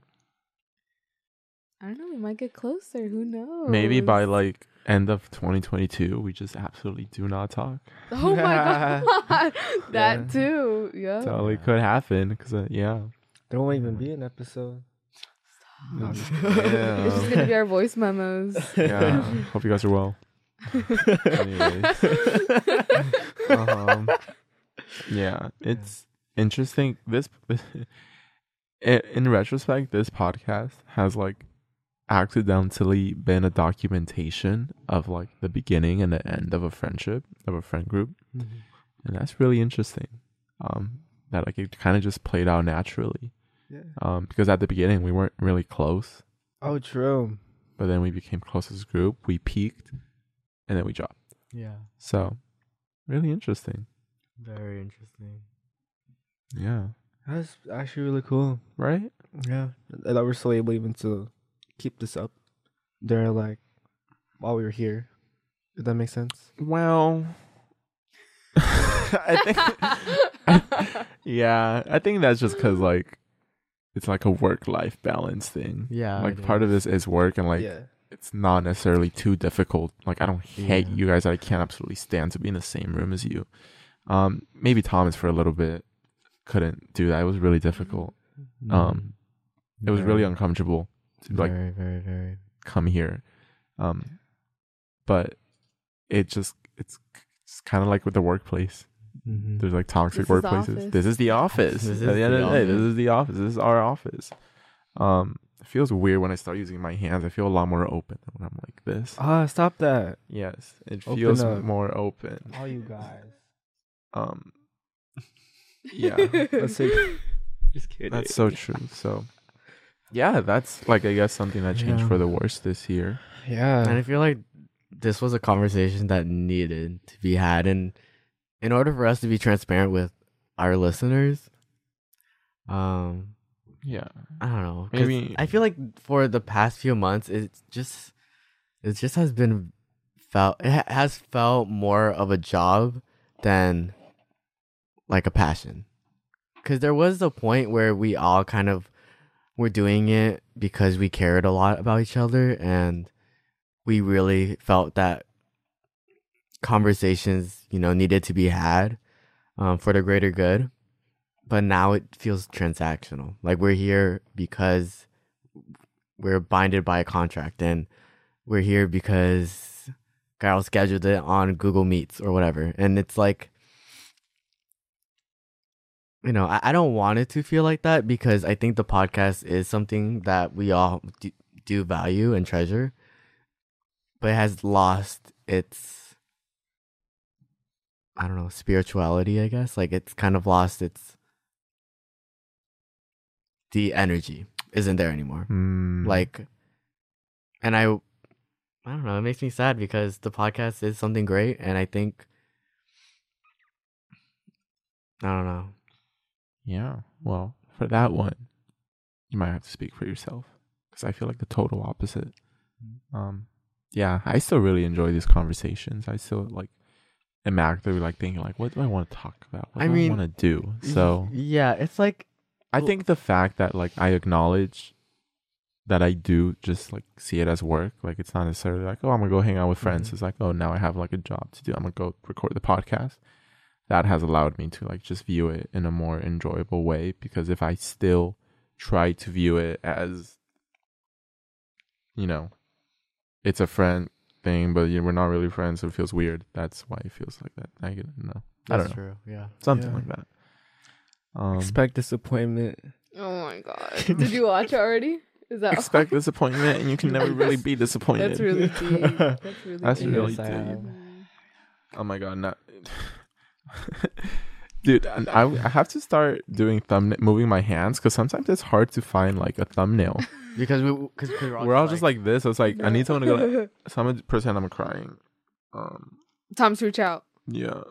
I don't know. We might get closer. Who knows? Maybe by like end of twenty twenty-two, we just absolutely do not talk. Oh my god, that Yeah. too. Yeah. Totally could happen. Because, uh, yeah. There won't even be an episode. Yeah. It's just gonna be our voice memos. Yeah. Hope you guys are well. Anyways. um, yeah, it's interesting. This, i- in retrospect, this podcast has like accidentally been a documentation of like the beginning and the end of a friendship, of a friend group, and that's really interesting. Um, that like it kind of just played out naturally. Yeah. Um, because at the beginning we weren't really close, Oh, true. but then we became close as a group. We peaked, and then we dropped. Yeah. So, really interesting. Very interesting. Yeah. That's actually really cool. Right? Yeah. That we're still able even to keep this up. There, like, while we were here. If that makes sense. Well, I think, yeah, I think that's just because, like, it's like a work-life balance thing. Yeah. Like, it part of is. this is work, and, like, yeah. it's not necessarily too difficult. Like, I don't hate Yeah. you guys. I can't absolutely stand to be in the same room as you. Um, maybe Thomas for a little bit couldn't do that. It was really difficult. Um, It was really Very- uncomfortable to, like, very, very, very. come here. Um, but it just, it's, it's kind of like with the workplace. Mhm. There's like toxic This is workplaces. office. This is the office. This At is the end the of the day, this office. is the office. This is our office. Um, it feels weird when I start using my hands. I feel a lot more open than when I'm like this. Ah, stop that. Yes, it Open feels up. more open. All you guys. Um, yeah, Let's say. Just kidding. that's so true. So, yeah, that's like I guess something that changed Yeah. for the worse this year. Yeah. And I feel like this was a conversation that needed to be had. And in order for us to be transparent with our listeners, um, Yeah, I don't know. 'cause Maybe- I feel like for the past few months, it's just, it just has been felt, it ha- has felt more of a job than like a passion. Because there was a point where we all kind of were doing it because we cared a lot about each other and we really felt that conversations, you know, needed to be had um, for the greater good. But now it feels transactional. Like we're here because we're binded by a contract and we're here because Kyle scheduled it on Google Meets or whatever. And it's like, you know, I, I don't want it to feel like that because I think the podcast is something that we all do, do value and treasure, but it has lost its, I don't know, spirituality, I guess. Like it's kind of lost its, the energy isn't there anymore. Mm, Like, and I, I don't know, it makes me sad because the podcast is something great. And I think, I don't know. yeah. Well, for that one, you might have to speak for yourself because I feel like the total opposite. Um, yeah, I still really enjoy these conversations. I still like am actively like thinking like, what do I want to talk about? What I do mean, I want to do? So yeah, it's like I think the fact that like I acknowledge that I do just like see it as work, like it's not necessarily like, oh, I'm gonna go hang out with friends. Mhm. It's like, oh, now I have like a job to do. I'm gonna go record the podcast. That has allowed me to like just view it in a more enjoyable way, because if I still try to view it as, you know, it's a friend thing, but you know, we're not really friends, so it feels weird. That's why it feels like that. I don't know. I That's don't know. true. Yeah. Something Yeah. like that. Um, Expect disappointment. Oh my god. Did you watch it already? Is that expect disappointment, and you can never really be disappointed. That's really deep. That's really That's deep. really Yes, I deep. have. Mm. Oh my god, not dude. I, I I have to start doing thumbnail, moving my hands, because sometimes it's hard to find like a thumbnail. Because we, because we're all, We're all just like this. So it's like I need someone to go. Like, No. someone pretend I'm crying. Um, Time to reach out. yeah.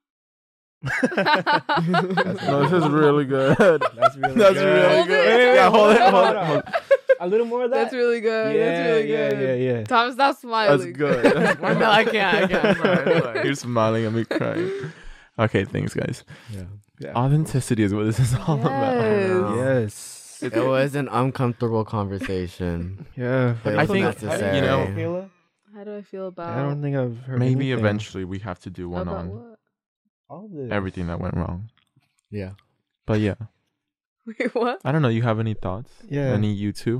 That's No, this is really good. That's really That's good. really Hold good. it. Yeah, hold it, Hold hold on, it, hold hold on. it. A little more of that. That's really good. yeah, That's really good. yeah, yeah, yeah. Tom, stop smiling. That's good. That's No, I can't. I can't. I'm sorry, I'm sorry. You're smiling at me crying. Okay, thanks, guys. Yeah. Yeah. Authenticity is what this is all about. Yes. Yes. It was an uncomfortable conversation. Yeah. But I it was think, necessary. you know, Kayla? How do I feel about I don't think I've heard maybe anything. eventually we have to do one about on what? All this. everything that went wrong. Yeah. But yeah, Wait, what? I don't know. You have any thoughts? Yeah. Any you two?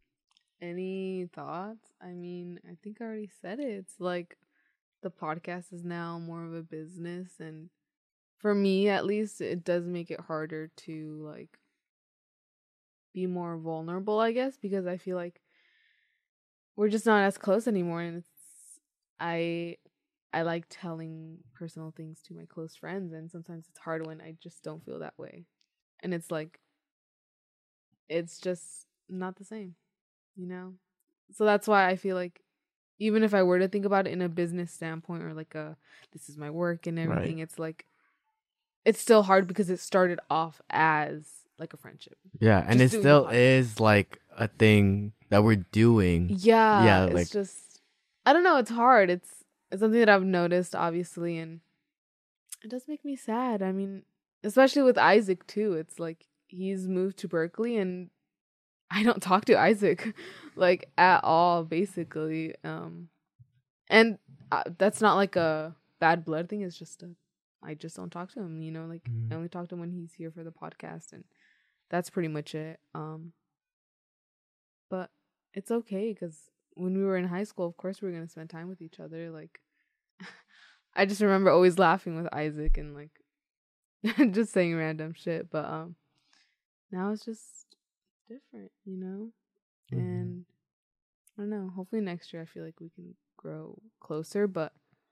Any thoughts? I mean, I think I already said it. It's like the podcast is now more of a business, and for me at least, it does make it harder to like be more vulnerable, I guess, because I feel like we're just not as close anymore, and it's I I like telling personal things to my close friends, and sometimes it's hard when I just don't feel that way. And it's like it's just not the same, you know? So that's why I feel like even if I were to think about it in a business standpoint, or like a this is my work and everything, Right. it's like it's still hard because it started off as like a friendship. Yeah, and Just it doing still the podcast. is like a thing that we're doing. Yeah, Yeah, it's like- just I don't know, it's hard. It's it's something that I've noticed obviously, and it does make me sad. I mean, especially with Isaac too. It's like he's moved to Berkeley and I don't talk to Isaac like at all basically. Um and uh, that's not like a bad blood thing, it's just a I just don't talk to him, you know, like Mhm. I only talk to him when he's here for the podcast, and that's pretty much it. Um but it's okay, because when we were in high school, of course we were going to spend time with each other. Like I just remember always laughing with Isaac and like just saying random shit, but um now it's just different, you know? Mhm. And I don't know, hopefully next year I feel like we can grow closer. But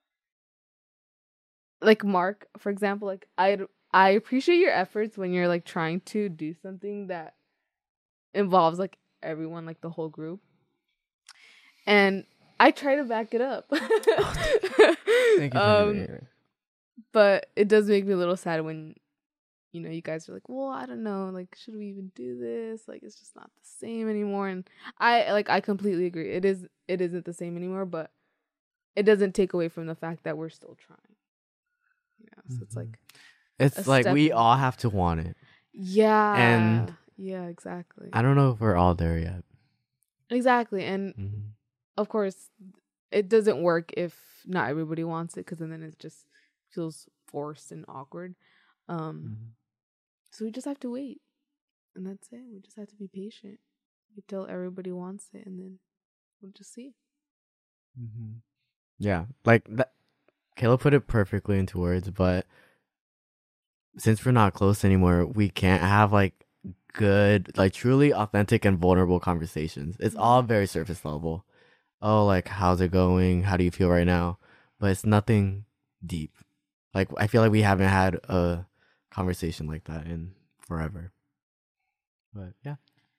like Mark, for example, like I I appreciate your efforts when you're like trying to do something that involves like everyone, like the whole group. And I try to back it up. Thank you. um, but it does make me a little sad when, you know, you guys are like, well, I don't know, like, should we even do this? Like, it's just not the same anymore. And I, like, I completely agree. It is, it isn't the same anymore, but it doesn't take away from the fact that we're still trying. Yeah, so it's Mhm. like, It's a like step we in- all have to want it. yeah. And yeah, exactly. I don't know if we're all there yet. Exactly. And Mm-hmm. of course, it doesn't work if not everybody wants it, because then it just feels forced and awkward. Um, Mm-hmm. So we just have to wait, and that's it. We just have to be patient until everybody wants it, and then we'll just see. Mm-hmm. Yeah, like that. Kayla put it perfectly into words, but since we're not close anymore, we can't have like good, like truly authentic and vulnerable conversations. It's all very surface level. Oh, like how's it going? How do you feel right now? But it's nothing deep. Like I feel like we haven't had a conversation like that in forever. But yeah.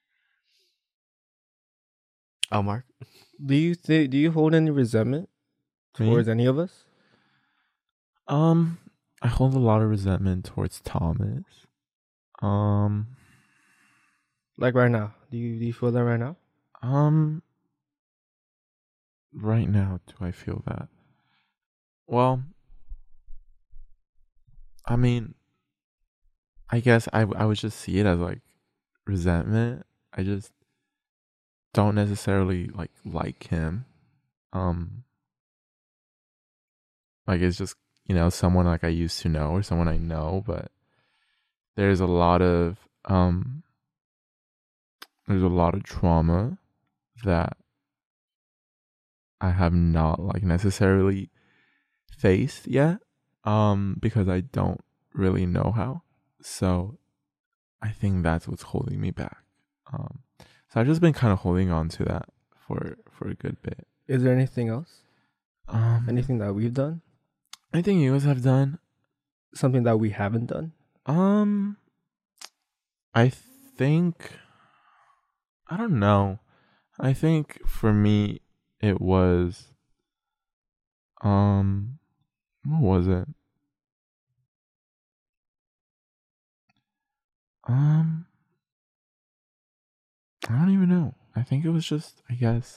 Oh, Mark. Do you think? Do you hold any resentment Me? towards any of us? Um, I hold a lot of resentment towards Thomas. Um, Like right now? Do you do you feel that right now? um, right now, do I feel that? Well, I mean, I guess I I would just see it as like resentment. I just don't necessarily like like him. Um like it's just, you know, someone like I used to know or someone I know, but there's a lot of um there's a lot of trauma that I have not like necessarily faced yet, um because I don't really know how. So I think that's what's holding me back. Um so I've just been kind of holding on to that for for a good bit. Is there anything else? Um Anything that we've done? anything you guys have done? Something that we haven't done? Um I think I don't know. I think for me it was um what was it? Um I don't even know. I think it was just, I guess.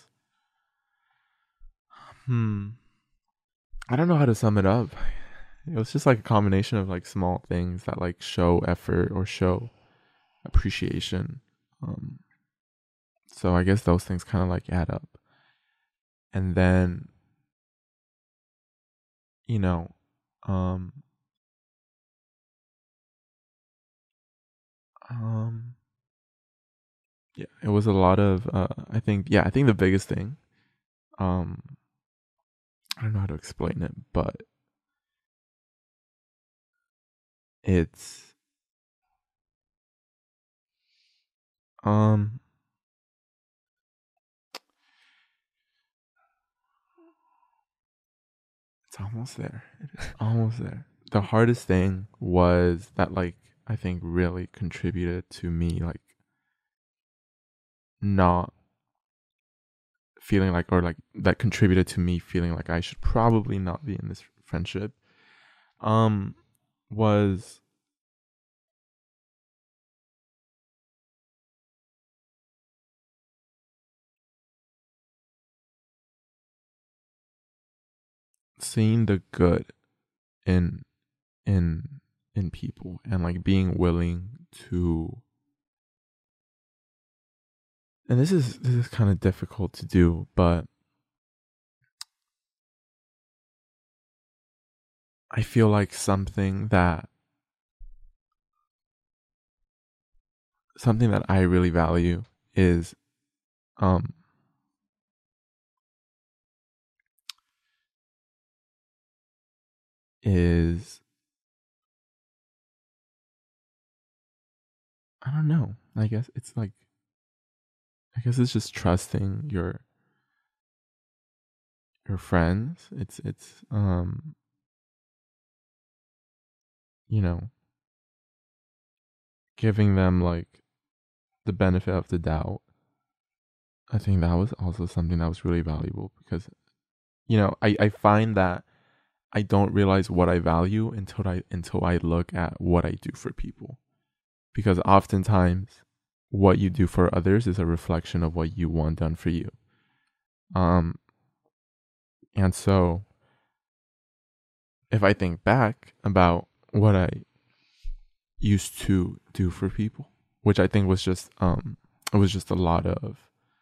Hmm. I don't know how to sum it up. It was just like a combination of like small things that like show effort or show appreciation. Um so I guess those things kind of like add up. And then, you know, um um yeah, it was a lot of uh I think yeah, I think the biggest thing, um I don't know how to explain it, but it's um it's almost there. It is almost there. The hardest thing was that like I think really contributed to me like not feeling like or like that contributed to me feeling like I should probably not be in this friendship um was seeing the good in in in people and like being willing to, and this is this is kind of difficult to do, but I feel like something that something that I really value is um is I don't know. I guess it's like I guess it's just trusting your your friends. It's it's um you know, giving them like the benefit of the doubt. I think that was also something that was really valuable because, you know, I, I find that I don't realize what I value until I until I look at what I do for people. Because oftentimes what you do for others is a reflection of what you want done for you. Um and so if I think back about what I used to do for people, which I think was just um it was just a lot of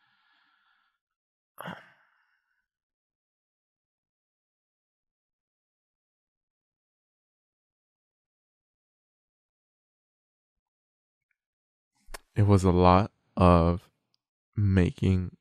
it was a lot of making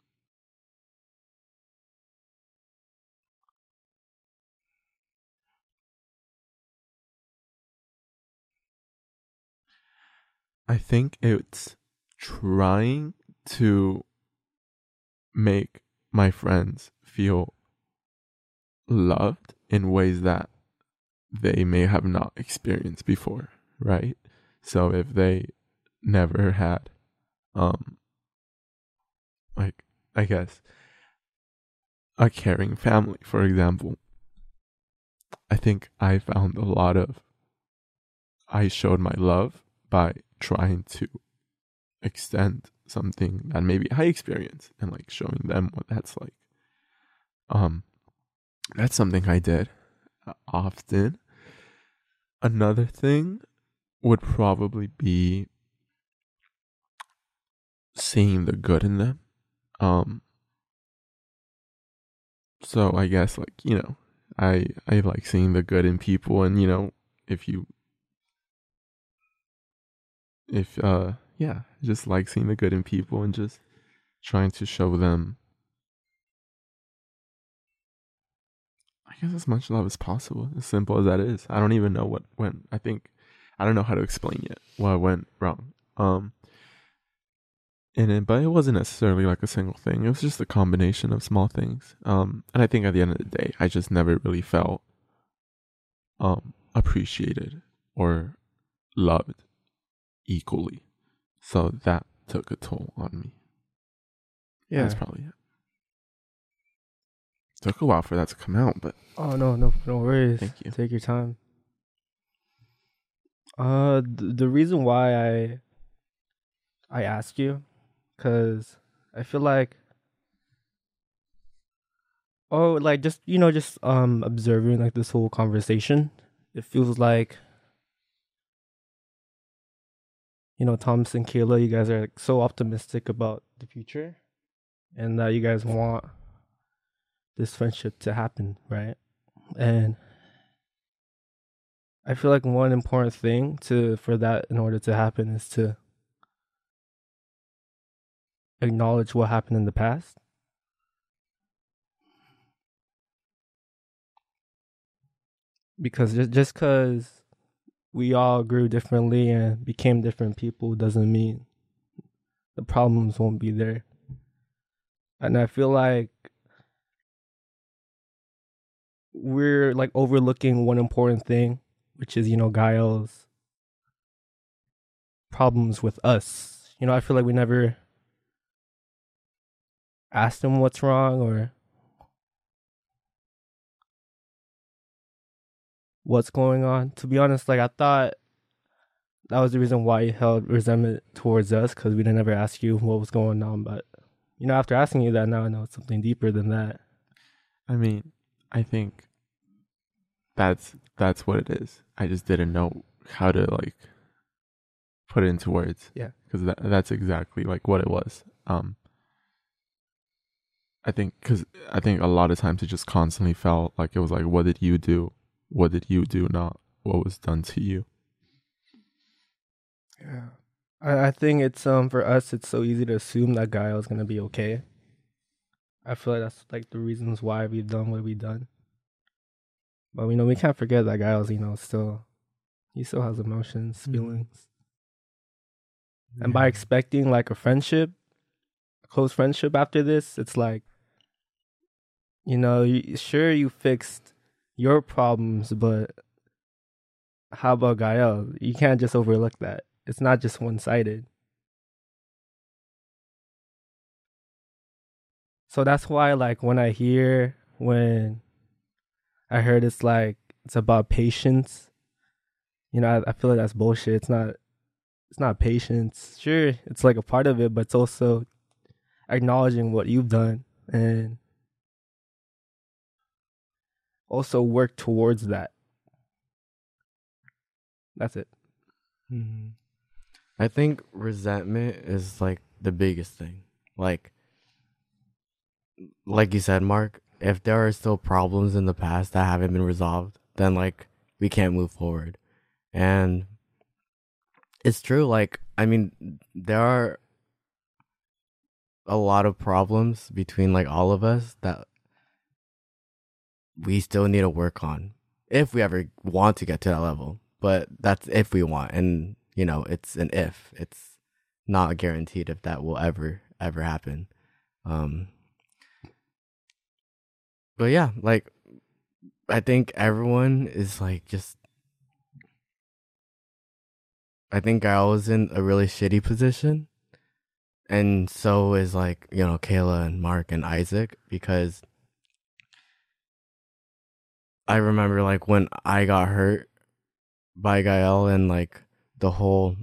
I think it's trying to make my friends feel loved in ways that they may have not experienced before, right? So if they never had um like I guess a caring family, for example, I think I found a lot of I showed my love by trying to extend something that maybe I experienced and like showing them what that's like. Um, that's something I did uh, often. Another thing would probably be seeing the good in them. Um so I guess, like, you know, I I like seeing the good in people, and, you know, if you if uh yeah, just like seeing the good in people and just trying to show them, I guess, as much love as possible, as simple as that is. I don't even know what went, I think, I don't know how to explain yet what went wrong. Um, and it, but it wasn't necessarily like a single thing. It was just a combination of small things. Um, and I think at the end of the day, I just never really felt um appreciated or loved equally. So that took a toll on me. Yeah. That's probably it. Took a while for that to come out, but Oh no, no, no worries. thank you. Take your time. Uh, th- the reason why I I ask you, cause I feel like, oh, like just you know, just um observing like this whole conversation, it feels like, you know, Thomas and Kayla, you guys are like so optimistic about the future, and that you guys want this friendship to happen, right? And I feel like one important thing to for that in order to happen is to acknowledge what happened in the past. Because just just because we all grew differently and became different people doesn't mean the problems won't be there. And I feel like we're like overlooking one important thing, which is, you know, Gael's problems with us. You know, I feel like we never asked him what's wrong or what's going on. To be honest, like I thought that was the reason why he held resentment towards us, because we didn't ever ask you what was going on. But, you know, after asking you that, now I know it's something deeper than that. I mean, I think that's that's what it is. I just didn't know how to like put it into words. Yeah. Because that that's exactly like what it was. Um, I think because I think a lot of times it just constantly felt like it was like, what did you do? What did you do? Not what was done to you. Yeah. I, I think it's um for us it's so easy to assume that Gael's gonna be okay. I feel like that's like the reasons why we've done what we've done. But you know, we can't forget that Gael's, you know, still he still has emotions, Mhm. feelings. And by expecting like a friendship, a close friendship after this, it's like, you know, you, sure you fixed your problems, but how about Gael? You can't just overlook that. It's not just one-sided. So that's why, like, when I hear, when I heard it's like, it's about patience, you know, I, I feel like that's bullshit. It's not, it's not patience. Sure, it's like a part of it, but it's also acknowledging what you've done and also work towards that. That's it. Mhm. I think resentment is like the biggest thing. Like, like you said, Mark, if there are still problems in the past that haven't been resolved, then like we can't move forward. And it's true. Like, I mean, there are a lot of problems between like all of us that we still need to work on if we ever want to get to that level. But that's if we want. And, you know, it's an if. It's not guaranteed if that will ever, ever happen. Um, but yeah, like, I think everyone is like just, I think I was in a really shitty position. And so is like, you know, Kayla and Mark and Isaac, because I remember like when I got hurt by Gael and like the whole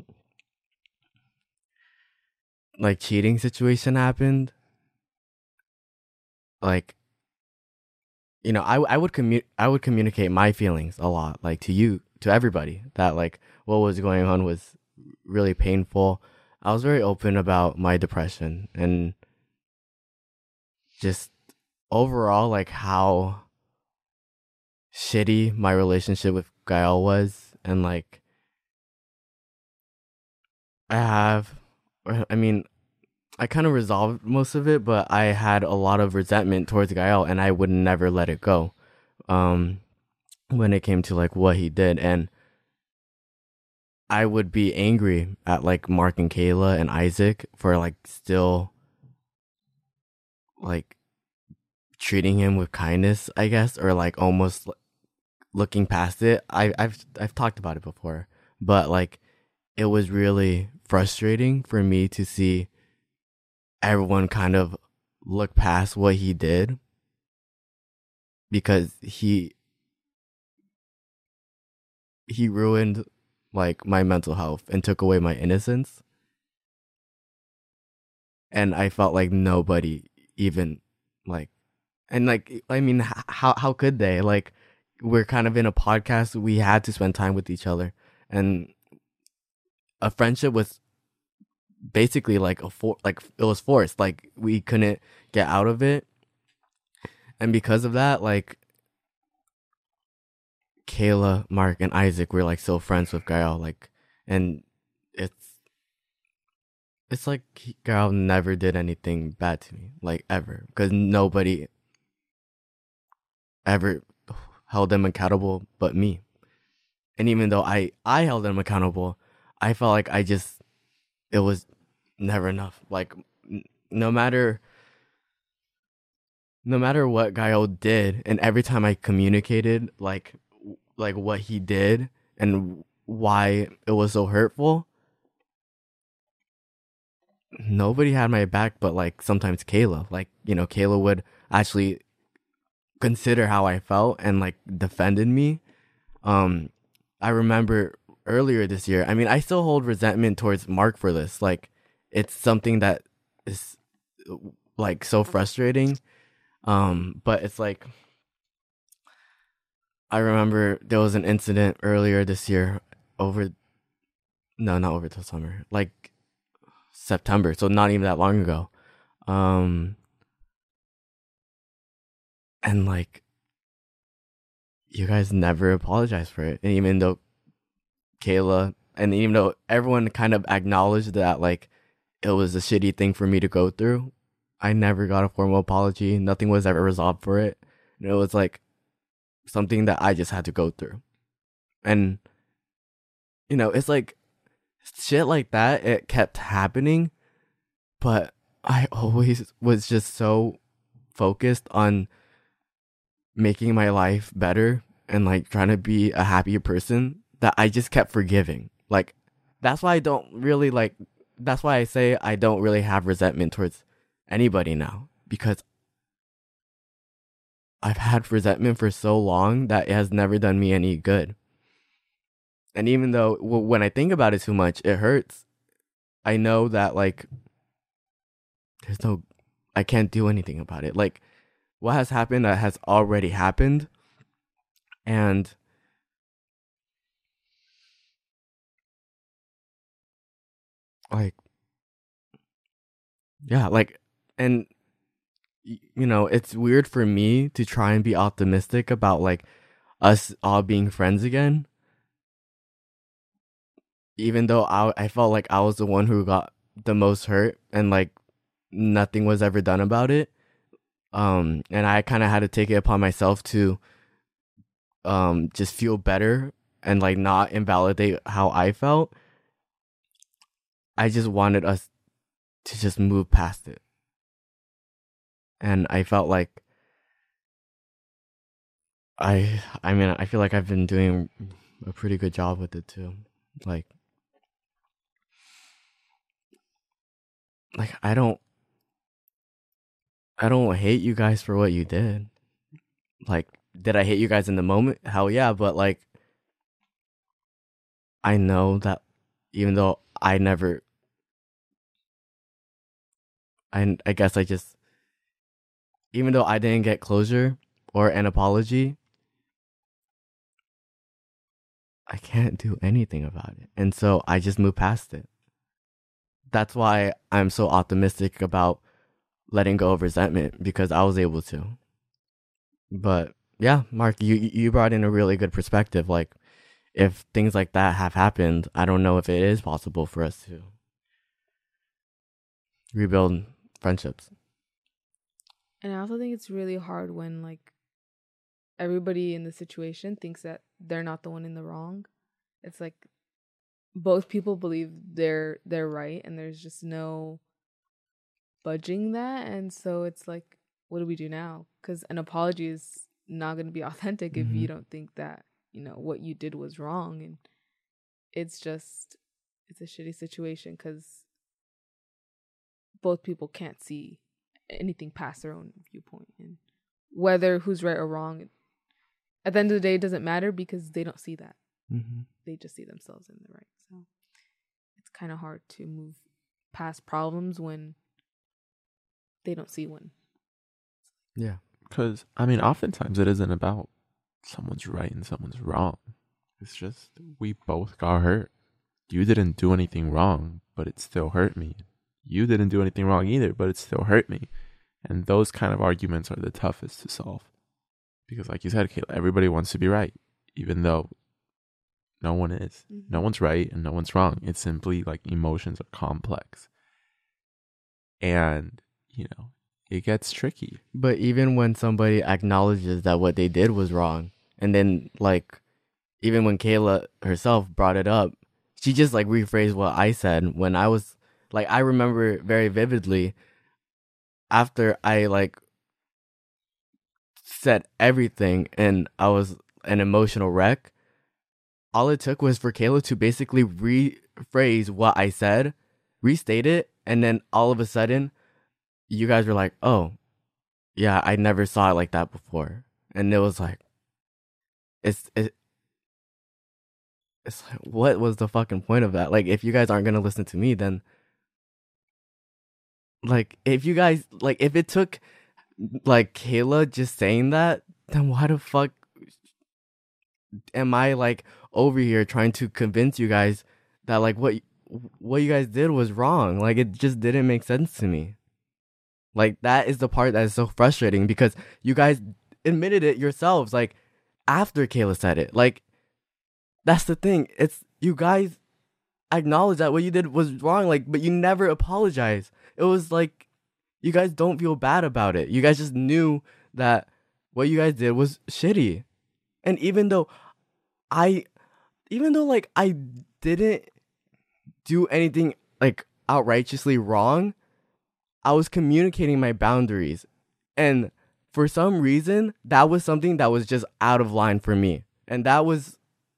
like cheating situation happened, like, you know, I I would commu- I would communicate my feelings a lot, like to you, to everybody, that like what was going on was really painful. I was very open about my depression and just overall like how shitty my relationship with Gael was, and like I have I mean I kind of resolved most of it, but I had a lot of resentment towards Gael, and I would never let it go. Um when it came to like what he did, and I would be angry at like Mark and Kayla and Isaac for like still like treating him with kindness, I guess, or like almost looking past it. I, I've I've talked about it before, but like it was really frustrating for me to see everyone kind of look past what he did, because he he ruined like my mental health and took away my innocence, and I felt like nobody even like, and like I mean, h- how how could they? Like, we're kind of in a podcast, we had to spend time with each other, and a friendship was basically like a for like it was forced, like we couldn't get out of it. And because of that, like Kayla, Mark, and Isaac were like so friends with Gael, like, and it's it's like he- Gael never did anything bad to me, like ever, because nobody ever held him accountable but me. And even though I I held him accountable, I felt like I just it was never enough. Like n- no matter no matter what Gael did, and every time I communicated like w- like what he did and why it was so hurtful, nobody had my back but like sometimes Kayla. Like, you know, Kayla would actually consider how I felt and like defended me. Um I remember earlier this year, I mean, I still hold resentment towards Mark for this. Like, it's something that is like so frustrating. Um, but it's like, I remember there was an incident earlier this year over, no, not over the summer, like September. So not even that long ago. Um, and like, you guys never apologized for it. And even though Kayla, and even though everyone kind of acknowledged that like it was a shitty thing for me to go through, I never got a formal apology. Nothing was ever resolved for it. And it was like something that I just had to go through. And you know, it's like shit like that, it kept happening, but I always was just so focused on making my life better and like trying to be a happier person that I just kept forgiving. Like, that's why I don't really like, that's why I say I don't really have resentment towards anybody now, because I've had resentment for so long that it has never done me any good. And even though w- when I think about it too much, it hurts, I know that like there's no, I can't do anything about it. Like, what has happened that has already happened. And like, yeah, like, and y- you know, it's weird for me to try and be optimistic about like us all being friends again, even though I I felt like I was the one who got the most hurt and like nothing was ever done about it. Um, and I kind of had to take it upon myself to um just feel better and like not invalidate how I felt. I just wanted us to just move past it. And I felt like I I mean, I feel like I've been doing a pretty good job with it too. Like like I don't I don't hate you guys for what you did. Like, did I hate you guys in the moment? Hell yeah, but like I know that even though I never I I guess I just even though I didn't get closure or an apology, I can't do anything about it. And so I just moved past it. that's why I'm so optimistic about letting go of resentment, because I was able to. But yeah, Mark, you you brought in a really good perspective. Like, if things like that have happened, I don't know if it is possible for us to rebuild friendships. And I also think it's really hard when like everybody in the situation thinks that they're not the one in the wrong. It's like both people believe they're they're right, and there's just no budging that. And so it's like, what do we do now? Because an apology is not going to be authentic Mm-hmm. if you don't think that, you know, what you did was wrong. And it's just, it's a shitty situation because both people can't see anything past their own viewpoint. And whether who's right or wrong, at the end of the day, it doesn't matter because they don't see that. Mm-hmm. They just see themselves in the right. So it's kind of hard to move past problems when they don't see one. Yeah. Because, I mean, oftentimes it isn't about someone's right and someone's wrong. It's just we both got hurt. You didn't do anything wrong, but it still hurt me. You didn't do anything wrong either, but it still hurt me. And those kind of arguments are the toughest to solve. Because like you said, Kayla, everybody wants to be right, even though no one is. Mm-hmm. No one's right and no one's wrong. It's simply like emotions are complex. And, you know, it gets tricky. But even when somebody acknowledges that what they did was wrong, and then like, even when Kayla herself brought it up, she just like rephrased what I said when I was like, I remember very vividly after I like said everything and I was an emotional wreck. All it took was for Kayla to basically rephrase what I said, restate it, and then all of a sudden, you guys were like, oh, yeah, I never saw it like that before. And it was like, it's, it, it's like, what was the fucking point of that? Like, if you guys aren't going to listen to me, then, like, if you guys, like, if it took, like, Kayla just saying that, then why the fuck am I, like, over here trying to convince you guys that, like, what, what you guys did was wrong? Like, it just didn't make sense to me. Like, that is the part that is so frustrating because you guys admitted it yourselves, like, after Kayla said it. Like, that's the thing. It's, you guys acknowledge that what you did was wrong, like, but you never apologize. It was like, you guys don't feel bad about it. You guys just knew that what you guys did was shitty. And even though I, even though, like, I didn't do anything, like, outrageously wrong, I was communicating my boundaries. And for some reason, that was something that was just out of line for me. And that was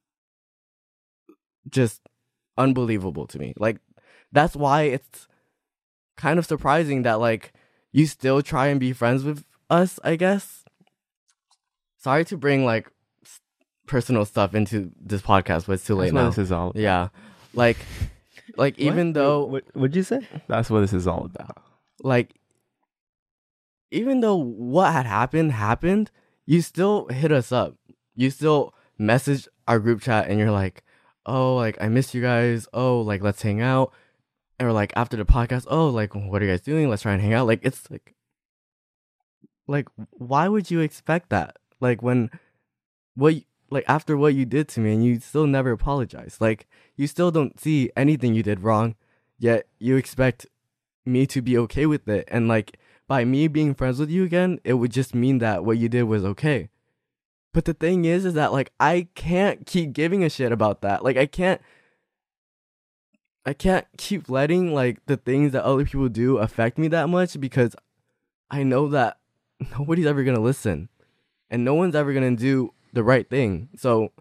just unbelievable to me. Like, that's why it's kind of surprising that, like, you still try and be friends with us, I guess. Sorry to bring, like, s- personal stuff into this podcast, but it's too late That's what now. this is all about. Yeah. Like, like even though... What what'd you say? That's what this is all about. Like, even though what had happened happened, you still hit us up. You still message our group chat and you're like, oh, like, I miss you guys. Oh, like, let's hang out. And we're like, after the podcast, oh, like, what are you guys doing? Let's try and hang out. Like, it's like, like, why would you expect that? Like, when, what, you- like, after what you did to me and you still never apologize. Like, you still don't see anything you did wrong, yet you expect me to be okay with it. And like, by me being friends with you again, it would just mean that what you did was okay. But the thing is, is that like, I can't keep giving a shit about that. Like, I can't, I can't keep letting like the things that other people do affect me that much because I know that nobody's ever going to listen and no one's ever going to do the right thing. So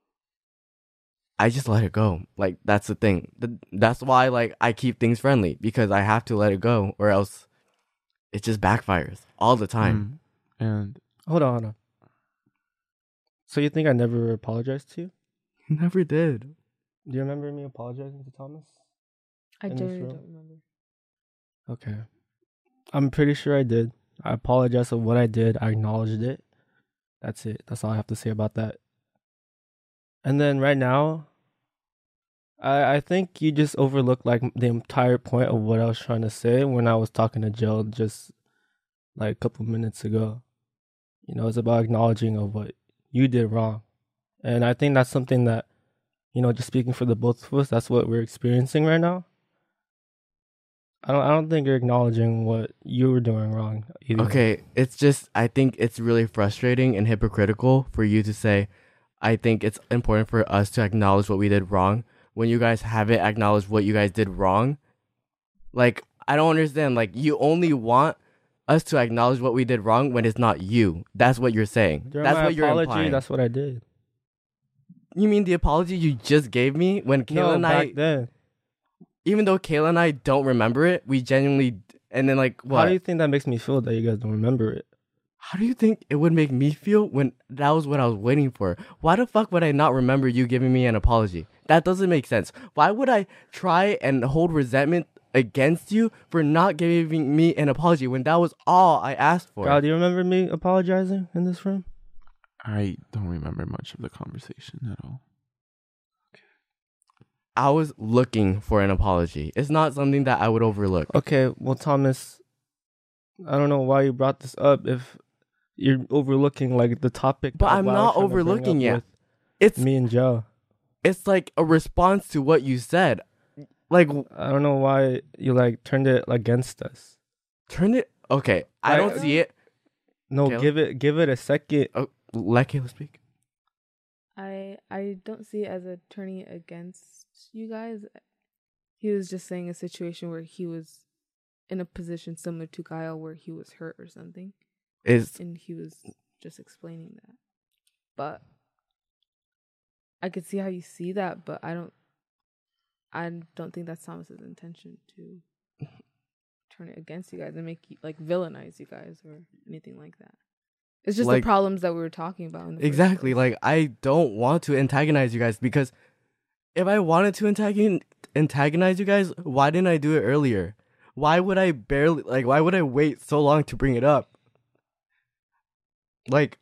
I just let it go. Like, that's the thing. Th- That's why, like, I keep things friendly because I have to let it go or else it just backfires all the time. Mm. And Hold on, hold on. So you think I never apologized to you? Never did. Do you remember me apologizing to Thomas? I In this generally room? don't remember. Okay. I'm pretty sure I did. I apologized for what I did. I acknowledged it. That's it. That's all I have to say about that. And then right now, I I think you just overlooked like the entire point of what I was trying to say when I was talking to Jill just like a couple minutes ago. You know, it's about acknowledging of what you did wrong, and I think that's something that, you know, just speaking for the both of us, that's what we're experiencing right now. I don't I don't think you're acknowledging what you were doing wrong either. Okay, it's just I think it's really frustrating and hypocritical for you to say, I think it's important for us to acknowledge what we did wrong when you guys haven't acknowledged what you guys did wrong. Like, I don't understand. Like, you only want us to acknowledge what we did wrong when it's not you. That's what you're saying. During That's my what you're apology, implying. that's what I did. You mean the apology you just gave me when Kayla No, and back I, then. even though Kayla and I don't remember it, we genuinely, and then like, what? How do you think that makes me feel that you guys don't remember it? How do you think it would make me feel when that was what I was waiting for? Why the fuck would I not remember you giving me an apology? That doesn't make sense. Why would I try and hold resentment against you for not giving me an apology when that was all I asked for? God, do you remember me apologizing in this room? I don't remember much of the conversation at all. I was looking for an apology. It's not something that I would overlook. Okay, well, Thomas, I don't know why you brought this up if you're overlooking like the topic. But of I'm what I was not trying to bring overlooking up it. with It's me and Joe. it's like a response to what you said. Like, I don't know why you like turned it against us. turn it. Okay, I I- don't see it. No, Caleb? give it give it a second. Oh, let Kayla speak. I I don't see it as a turning against you guys. He was just saying a situation where he was in a position similar to Kyle where he was hurt or something. Is And he was just explaining that. But I could see how you see that, but I don't I don't think that's Thomas's intention to turn it against you guys and make you like villainize you guys or anything like that. It's just Like- the problems that we were talking about in the first exactly place. like I don't want to antagonize you guys because if I wanted to antagon- antagonize you guys, why didn't I do it earlier? Why would I barely like? Why would I wait so long to bring it up? Like,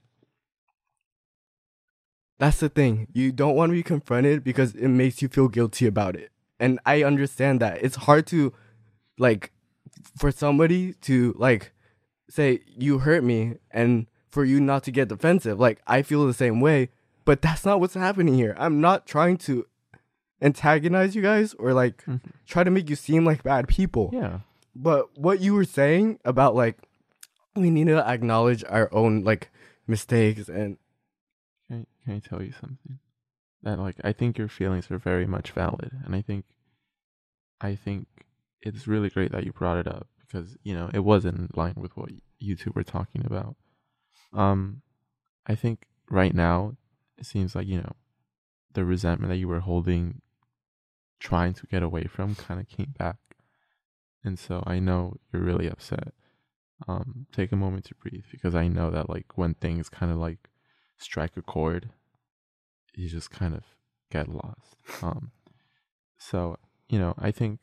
that's the thing. You don't want to be confronted because it makes you feel guilty about it. And I understand that. It's hard to, like, for somebody to, like, say, you hurt me, and for you not to get defensive. Like, I feel the same way, but that's not what's happening here. I'm not trying to antagonize you guys or, like, Mhm. try to make you seem like bad people. Yeah. But what you were saying about, like, we need to acknowledge our own, like, mistakes and Can I, can I tell you something? That like I think your feelings are very much valid, and I think, I think it's really great that you brought it up because you know it was in line with what you two were talking about. Um, I think right now it seems like you know the resentment that you were holding, trying to get away from, kind of came back, and so I know you're really upset. Um, take a moment to breathe because I know that like when things kind of like strike a chord, you just kind of get lost. Um, so, you know, I think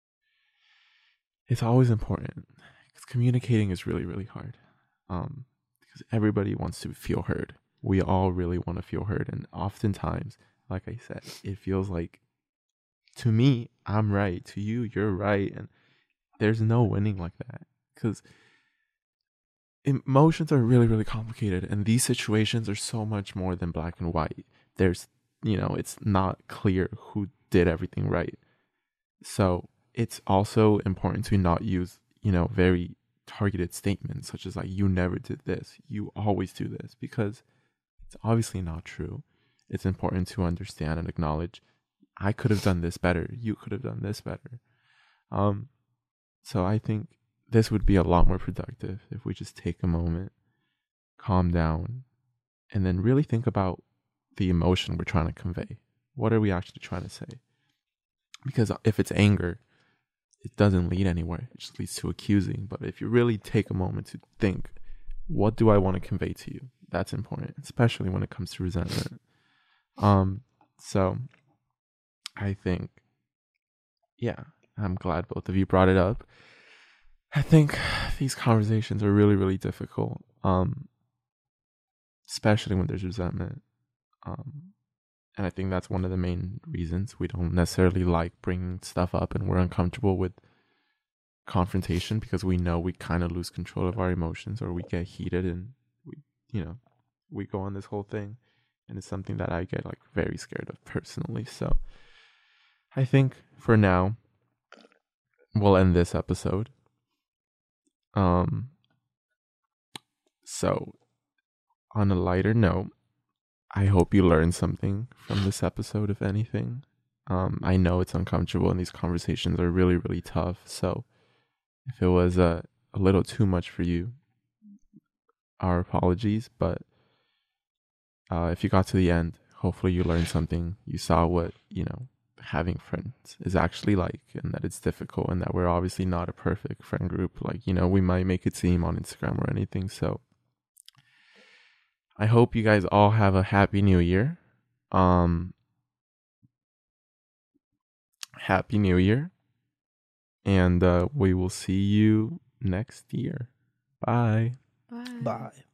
it's always important because communicating is really, really hard. Um, because everybody wants to feel heard. We all really want to feel heard. And oftentimes, like I said, it feels like to me, I'm right. To you, you're right. And there's no winning like that because emotions are really, really complicated, and these situations are so much more than black and white. There's, you know, it's not clear who did everything right. So it's also important to not use, you know, very targeted statements such as like, you never did this, you always do this, because it's obviously not true. It's important to understand and acknowledge, I could have done this better, you could have done this better. Um, so I think this would be a lot more productive if we just take a moment, calm down, and then really think about the emotion we're trying to convey. What are we actually trying to say? Because if it's anger, it doesn't lead anywhere. It just leads to accusing. But if you really take a moment to think, what do I want to convey to you? That's important, especially when it comes to resentment. Um, so I think, yeah, I'm glad both of you brought it up. I think these conversations are really, really difficult, um, especially when there's resentment. Um, And I think that's one of the main reasons we don't necessarily like bringing stuff up, and we're uncomfortable with confrontation because we know we kind of lose control of our emotions, or we get heated and we, you know, we go on this whole thing. And it's something that I get like very scared of personally. So I think for now, we'll end this episode. Um, so on a lighter note, I hope you learned something from this episode, if anything. Um, I know it's uncomfortable and these conversations are really, really tough. So if it was uh, a little too much for you, our apologies. But uh, if you got to the end, hopefully you learned something. You saw what, you know, having friends is actually like, and that it's difficult, and that we're obviously not a perfect friend group. Like, you know, we might make it seem on Instagram or anything. So I hope you guys all have a happy new year. Um, happy new year. And uh, we will see you next year. Bye. Bye. Bye.